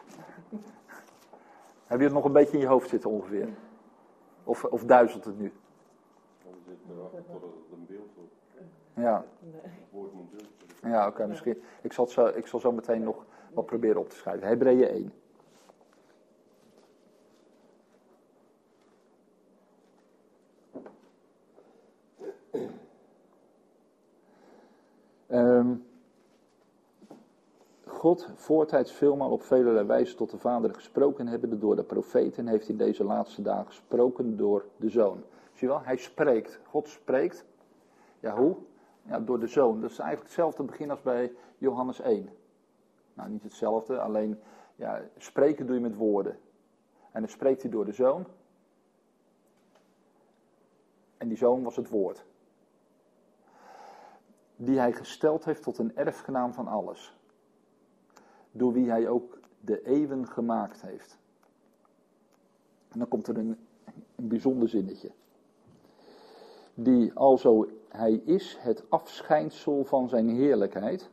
Heb je het nog een beetje in je hoofd zitten ongeveer? Of, of duizelt het nu? Dan zit erachter tot het een beeld wordt. Ja. Het woord moet beeld worden. Ja, oké, okay, misschien. Ik zal, zo, ik zal zo meteen nog wat proberen op te schrijven. Hebreeën één. Um, God, voortijds veelmaal op velerlei wijze tot de Vader gesproken hebbende door de profeten, heeft in deze laatste dagen gesproken door de Zoon. Zie je wel, hij spreekt. God spreekt. Ja, hoe? Ja, door de Zoon. Dat is eigenlijk hetzelfde begin als bij Johannes één. Nou, niet hetzelfde, alleen ja, spreken doe je met woorden. En dan spreekt hij door de Zoon. En die Zoon was het woord. Die hij gesteld heeft tot een erfgenaam van alles. Door wie hij ook de eeuwen gemaakt heeft. En dan komt er een, een bijzonder zinnetje. Die alzo hij is het afschijnsel van zijn heerlijkheid.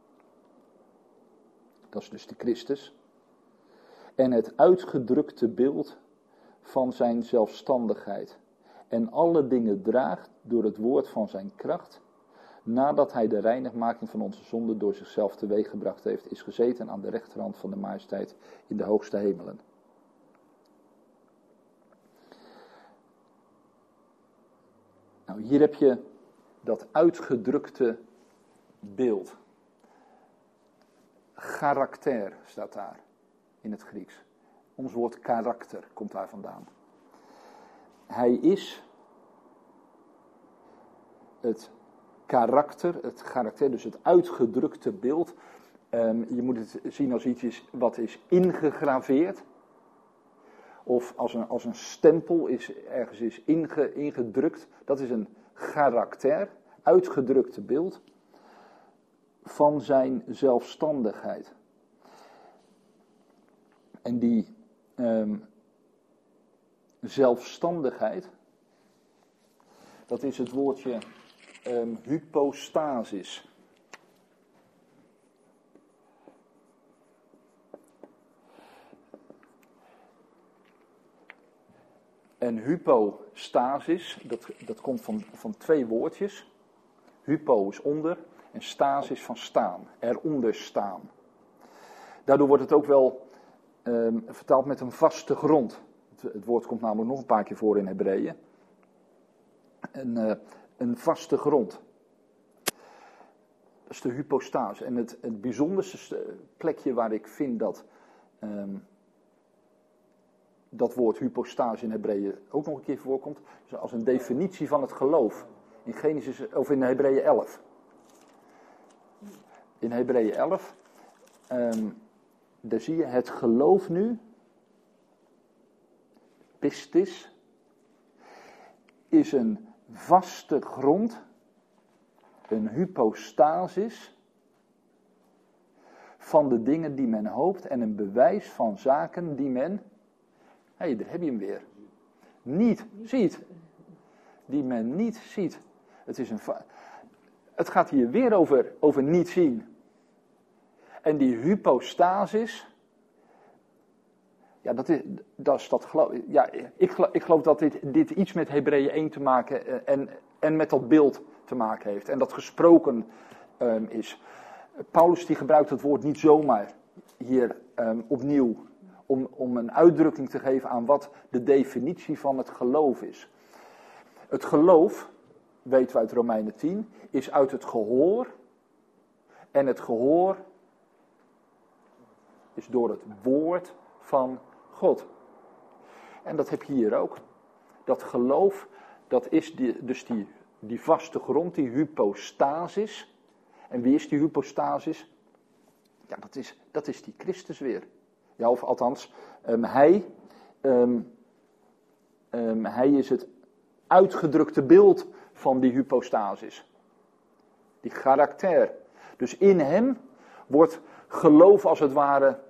Dat is dus de Christus. En het uitgedrukte beeld van zijn zelfstandigheid. En alle dingen draagt door het woord van zijn kracht. Nadat hij de reinigmaking van onze zonde door zichzelf teweeggebracht heeft, is gezeten aan de rechterhand van de majesteit in de hoogste hemelen. Nou, hier heb je dat uitgedrukte beeld. Karakter staat daar in het Grieks. Ons woord karakter komt daar vandaan. Hij is het karakter, het karakter, dus het uitgedrukte beeld. Um, je moet het zien als iets is wat is ingegraveerd. Of als een, als een stempel is, ergens is inge, ingedrukt. Dat is een karakter, uitgedrukte beeld van zijn zelfstandigheid. En die um, zelfstandigheid, dat is het woordje um, hypostasis. En hypostasis, dat, dat komt van, van twee woordjes. Hypo is onder en stasis van staan, eronder staan. Daardoor wordt het ook wel um, vertaald met een vaste grond. Het, het woord komt namelijk nog een paar keer voor in Hebreeën. Een, uh, een vaste grond. Dat is de hypostase. En het, het bijzonderste plekje waar ik vind dat um, dat woord hypostase in Hebreeën ook nog een keer voorkomt, is als een definitie van het geloof. In Genesis, of in Hebreeën elf. In Hebreeën elf, um, daar zie je het geloof nu, pistis, is een vaste grond, een hypostasis van de dingen die men hoopt en een bewijs van zaken die men, hé, hey, daar heb je hem weer, niet ziet. Die men niet ziet. Het, is een va- het gaat hier weer over, over niet zien. En die hypostasis, ja, dat is dat, is dat geloof. Ja, ik, geloof, ik geloof dat dit, dit iets met Hebreeën één te maken en, en met dat beeld te maken heeft. En dat gesproken um, is. Paulus die gebruikt het woord niet zomaar hier um, opnieuw. Om, om een uitdrukking te geven aan wat de definitie van het geloof is. Het geloof, weten we uit Romeinen tien, is uit het gehoor. En het gehoor is door het woord van God. En dat heb je hier ook. Dat geloof, dat is die, dus die, die vaste grond, die hypostasis. En wie is die hypostasis? Ja, dat is, dat is die Christus weer. Ja, of althans, um, hij, um, um, hij is het uitgedrukte beeld van die hypostasis. Die karakter. Dus in hem wordt geloof als het ware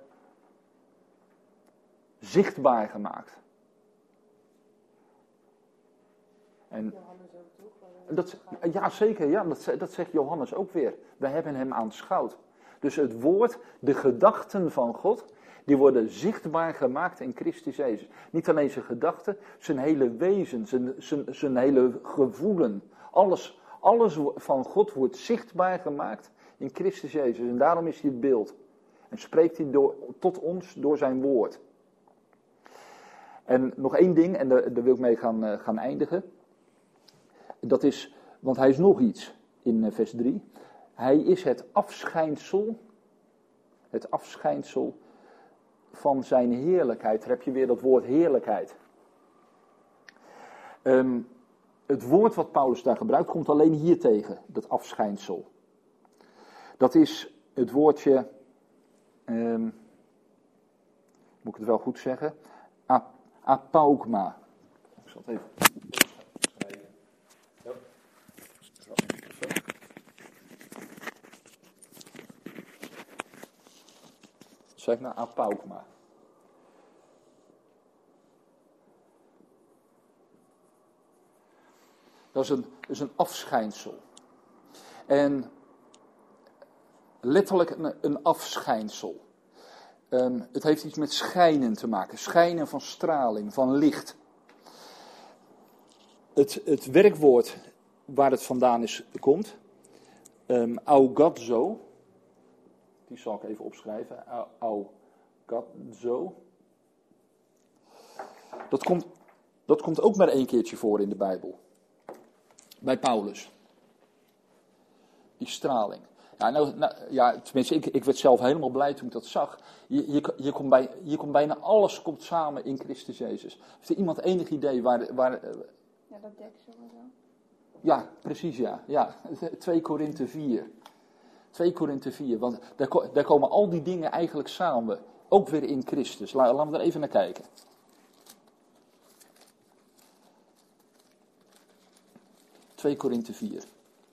zichtbaar gemaakt. En dat, ja, zeker, ja, dat, dat zegt Johannes ook weer. We hebben hem aanschouwd. Dus het woord, de gedachten van God, die worden zichtbaar gemaakt in Christus Jezus. Niet alleen zijn gedachten, zijn hele wezen, zijn, zijn, zijn hele gevoelen. Alles, alles van God wordt zichtbaar gemaakt In Christus Jezus. En daarom is hij het beeld. En spreekt hij door, tot ons door zijn woord. En nog één ding, en daar, daar wil ik mee gaan, uh, gaan eindigen. Dat is, want hij is nog iets in uh, vers drie. Hij is het afschijnsel, het afschijnsel van zijn heerlijkheid. Daar heb je weer dat woord heerlijkheid. Um, het woord wat Paulus daar gebruikt, komt alleen hier tegen, dat afschijnsel. Dat is het woordje, um, moet ik het wel goed zeggen, ap, apaugma. Ik zal het even schrijven. Ja. Zeg nou apaugma. Dat is een, dat is een afschijnsel. En letterlijk een, een afschijnsel. Um, het heeft iets met schijnen te maken. Schijnen van straling, van licht. Het, het werkwoord waar het vandaan is, komt. Um, augadzo. Die zal ik even opschrijven. Augadzo. Dat komt, dat komt ook maar één keertje voor in de Bijbel. Bij Paulus. Die straling. Ja, nou, nou, ja tenminste, ik, ik werd zelf helemaal blij toen ik dat zag. Je, je, je komt bij, je komt bijna alles komt samen in Christus Jezus. Heeft er iemand enig idee waar... waar ja, dat deksel en zo. Ja, precies ja. ja. twee Korinthe vier. twee Korinthe vier. Want daar, daar komen al die dingen eigenlijk samen. Ook weer in Christus. Laten Laat we er even naar kijken. twee Korinthe vier.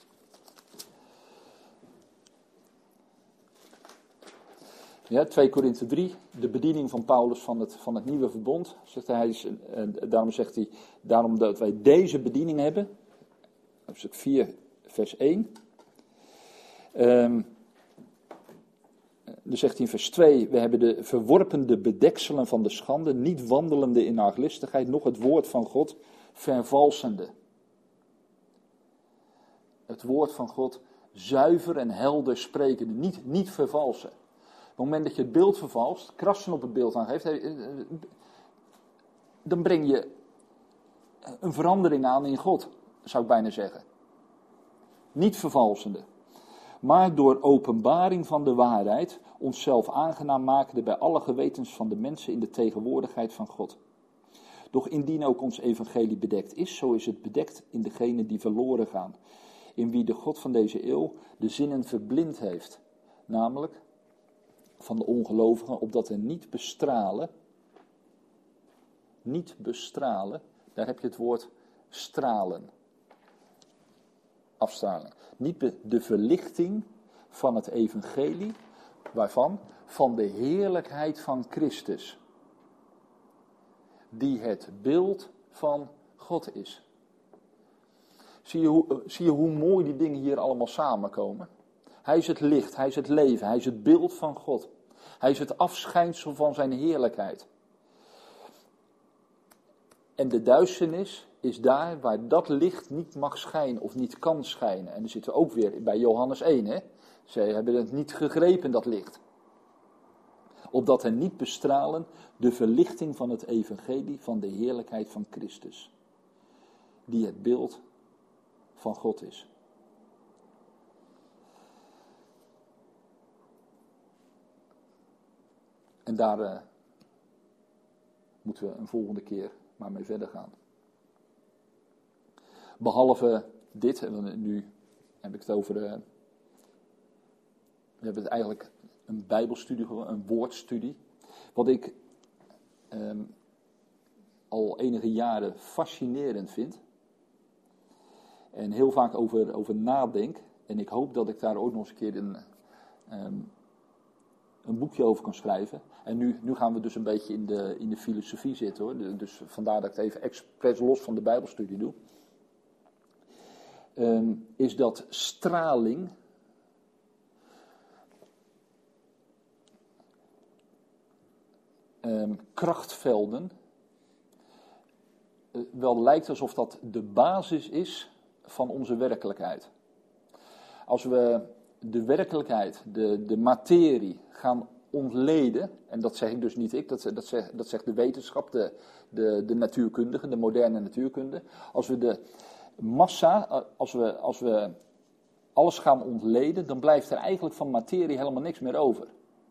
Ja, twee Korinthe drie, de bediening van Paulus van het, van het nieuwe verbond. Zegt hij, en daarom zegt hij, daarom dat wij deze bediening hebben. Hoofdstuk vier, vers één. Um, dan zegt hij in vers twee, we hebben de verworpende bedekselen van de schande, niet wandelende in arglistigheid, noch het woord van God vervalsende. Het woord van God zuiver en helder sprekende, niet, niet vervalsen. Op het moment dat je het beeld vervalst, krassen op het beeld aangeeft, dan breng je een verandering aan in God, zou ik bijna zeggen. Niet vervalsende, maar door openbaring van de waarheid onszelf aangenaam makende bij alle gewetens van de mensen in de tegenwoordigheid van God. Doch indien ook ons evangelie bedekt is, zo is het bedekt in degenen die verloren gaan, in wie de God van deze eeuw de zinnen verblind heeft, namelijk van de ongelovigen, opdat er niet bestralen, niet bestralen, daar heb je het woord stralen, afstraling, niet de verlichting van het evangelie, waarvan? Van de heerlijkheid van Christus, die het beeld van God is. Zie je, hoe, zie je hoe mooi die dingen hier allemaal samenkomen? Hij is het licht, hij is het leven, hij is het beeld van God. Hij is het afschijnsel van zijn heerlijkheid. En de duisternis is daar waar dat licht niet mag schijnen of niet kan schijnen. En dan zitten we ook weer bij Johannes één. Hè? Zij hebben het niet gegrepen, dat licht. Opdat hen niet bestralen de verlichting van het evangelie van de heerlijkheid van Christus. Die het beeld van God is. En daar uh, moeten we een volgende keer maar mee verder gaan. Behalve dit, en nu heb ik het over, uh, we hebben het eigenlijk een bijbelstudie, een woordstudie. Wat ik um, al enige jaren fascinerend vind. En heel vaak over, over nadenk. En ik hoop dat ik daar ook nog eens een keer een, um, een boekje over kan schrijven. En nu, nu gaan we dus een beetje in de, in de filosofie zitten hoor. Dus vandaar dat ik het even expres los van de bijbelstudie doe. Um, is dat straling um, krachtvelden uh, wel lijkt alsof dat de basis is van onze werkelijkheid. Als we de werkelijkheid, de, de materie gaan ontleden, en dat zeg ik dus niet ik, dat, dat, zeg, dat zegt de wetenschap, de, de, de natuurkundige, de moderne natuurkunde. Als we de massa, als we, als we alles gaan ontleden, dan blijft er eigenlijk van materie helemaal niks meer over.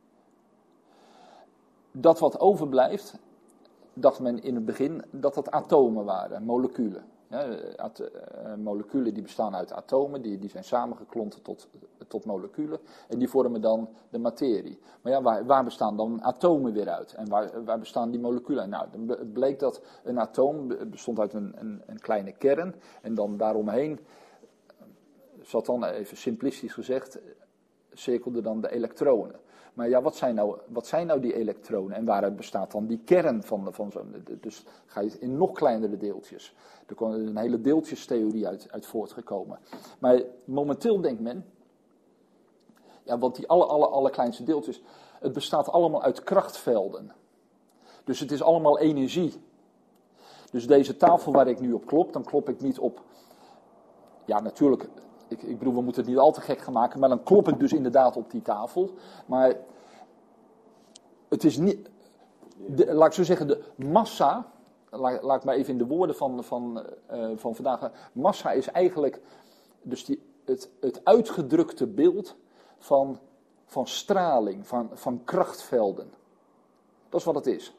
Dat wat overblijft, dacht men in het begin dat dat atomen waren, moleculen. Ja, at, uh, moleculen die bestaan uit atomen, die, die zijn samengeklonten tot, tot moleculen en die vormen dan de materie. Maar ja, waar, waar bestaan dan atomen weer uit? En waar, waar bestaan die moleculen? Nou, dan bleek dat een atoom bestond uit een, een, een kleine kern en dan daaromheen, zat dan even simplistisch gezegd, cirkelden dan de elektronen. Maar ja, wat zijn nou, wat zijn nou die elektronen en waaruit bestaat dan die kern van, van zo'n... Dus ga je in nog kleinere deeltjes. Er kwam een hele deeltjestheorie uit, uit voortgekomen. Maar momenteel denkt men, ja, want die alle, alle, alle kleinste deeltjes, het bestaat allemaal uit krachtvelden. Dus het is allemaal energie. Dus deze tafel waar ik nu op klop, dan klop ik niet op... Ja, natuurlijk... Ik, ik bedoel, we moeten het niet al te gek gaan maken, maar dan klop ik dus inderdaad op die tafel. Maar het is niet, de, laat ik zo zeggen, de massa, laat, laat ik maar even in de woorden van, van, uh, van vandaag, massa is eigenlijk dus die, het, het uitgedrukte beeld van, van straling, van, van krachtvelden. Dat is wat het is.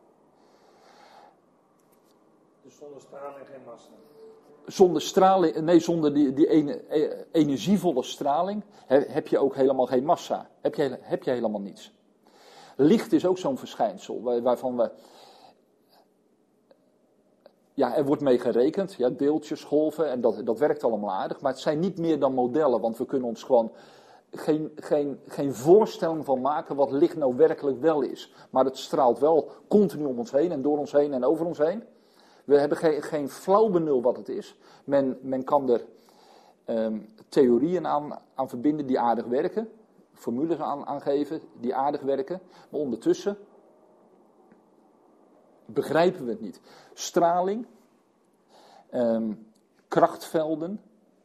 Dus zonder straling geen massa? Zonder straling, nee, zonder die, die ene, energievolle straling heb je ook helemaal geen massa. Heb je, heb je helemaal niets. Licht is ook zo'n verschijnsel waar, waarvan we... Ja, er wordt mee gerekend, ja, deeltjes, golven, en dat, dat werkt allemaal aardig. Maar het zijn niet meer dan modellen, want we kunnen ons gewoon geen, geen, geen voorstelling van maken wat licht nou werkelijk wel is. Maar het straalt wel continu om ons heen en door ons heen en over ons heen. We hebben geen, geen flauw benul wat het is. Men, men kan er um, theorieën aan, aan verbinden die aardig werken. Formules aan, aangeven die aardig werken. Maar ondertussen begrijpen we het niet. Straling, um, krachtvelden,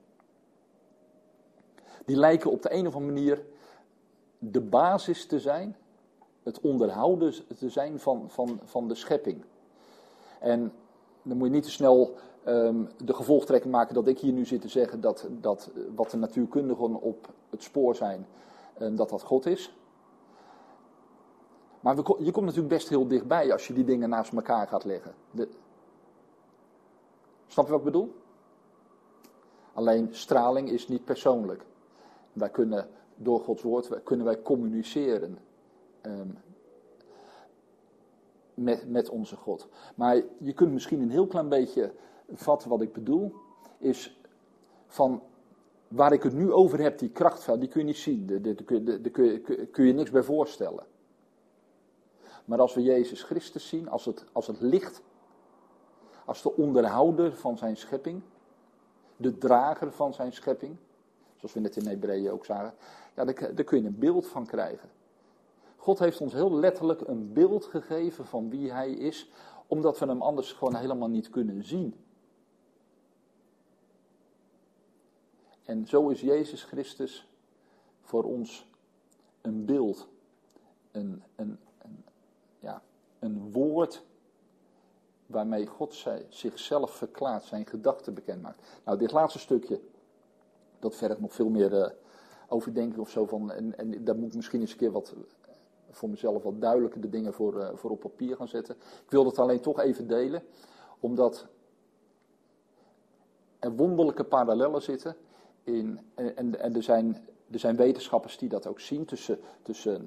die lijken op de een of andere manier de basis te zijn. Het onderhouden te zijn van, van, van de schepping. En... Dan moet je niet te snel um, de gevolgtrekking maken dat ik hier nu zit te zeggen dat, dat wat de natuurkundigen op het spoor zijn, um, dat dat God is. Maar we, je komt natuurlijk best heel dichtbij als je die dingen naast elkaar gaat leggen. De... Snap je wat ik bedoel? Alleen straling is niet persoonlijk. Wij kunnen door Gods woord kunnen wij communiceren. Um, Met, met onze God. Maar je kunt misschien een heel klein beetje vatten wat ik bedoel. Is van waar ik het nu over heb, die krachtveld, die kun je niet zien. Daar kun, kun, kun, kun je niks bij voorstellen. Maar als we Jezus Christus zien, als het, als het licht, als de onderhouder van zijn schepping, de drager van zijn schepping, zoals we net in Hebreeën ook zagen, ja, daar, daar kun je een beeld van krijgen. God heeft ons heel letterlijk een beeld gegeven van wie hij is, omdat we hem anders gewoon helemaal niet kunnen zien. En zo is Jezus Christus voor ons een beeld, een, een, een, ja, een woord waarmee God zichzelf verklaart, zijn gedachten bekend maakt. Nou, dit laatste stukje, dat vergt nog veel meer uh, overdenking of zo van, en, en daar moet ik misschien eens een keer wat... voor mezelf wat duidelijker de dingen voor, uh, voor op papier gaan zetten. Ik wil dat alleen toch even delen, omdat er wonderlijke parallellen zitten. In, en en, en er, zijn, er zijn wetenschappers die dat ook zien tussen, tussen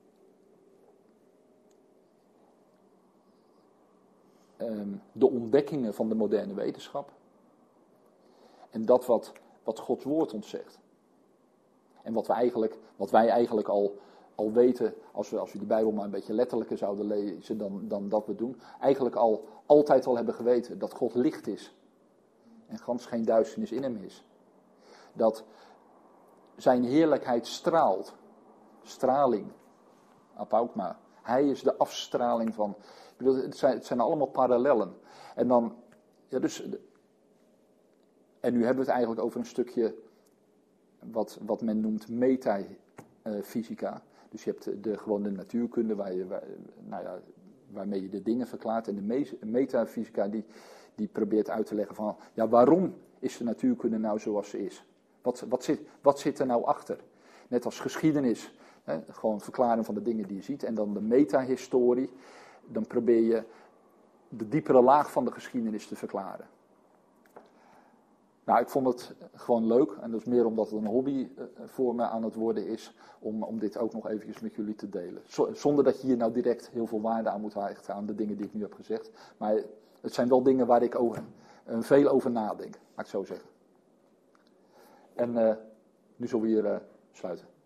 um, de ontdekkingen van de moderne wetenschap en dat wat, wat Gods woord ons zegt. En wat, we eigenlijk, wat wij eigenlijk al... al weten, als we, als we die Bijbel maar een beetje letterlijker zouden lezen dan, dan dat we doen, eigenlijk al altijd al hebben geweten dat God licht is en gans geen duisternis in hem is. Dat zijn heerlijkheid straalt, straling, apaukma. Hij is de afstraling van, ik bedoel, het zijn, het zijn allemaal parallellen. En dan, ja dus, en nu hebben we het eigenlijk over een stukje wat, wat men noemt metafysica. Dus je hebt de, de, gewoon de natuurkunde waar je, waar, nou ja, waarmee je de dingen verklaart. En de me, metafysica die, die probeert uit te leggen van, ja, waarom is de natuurkunde nou zoals ze is? Wat, wat, zit, wat zit er nou achter? Net als geschiedenis, hè, gewoon verklaren van de dingen die je ziet. En dan de metahistorie, dan probeer je de diepere laag van de geschiedenis te verklaren. Nou, ik vond het gewoon leuk, en dat is meer omdat het een hobby uh, voor me aan het worden is, om, om dit ook nog eventjes met jullie te delen. Zo, zonder dat je hier nou direct heel veel waarde aan moet hechten aan de dingen die ik nu heb gezegd. Maar het zijn wel dingen waar ik over, uh, veel over nadenk, laat ik zo zeggen. En uh, nu zullen we hier uh, sluiten.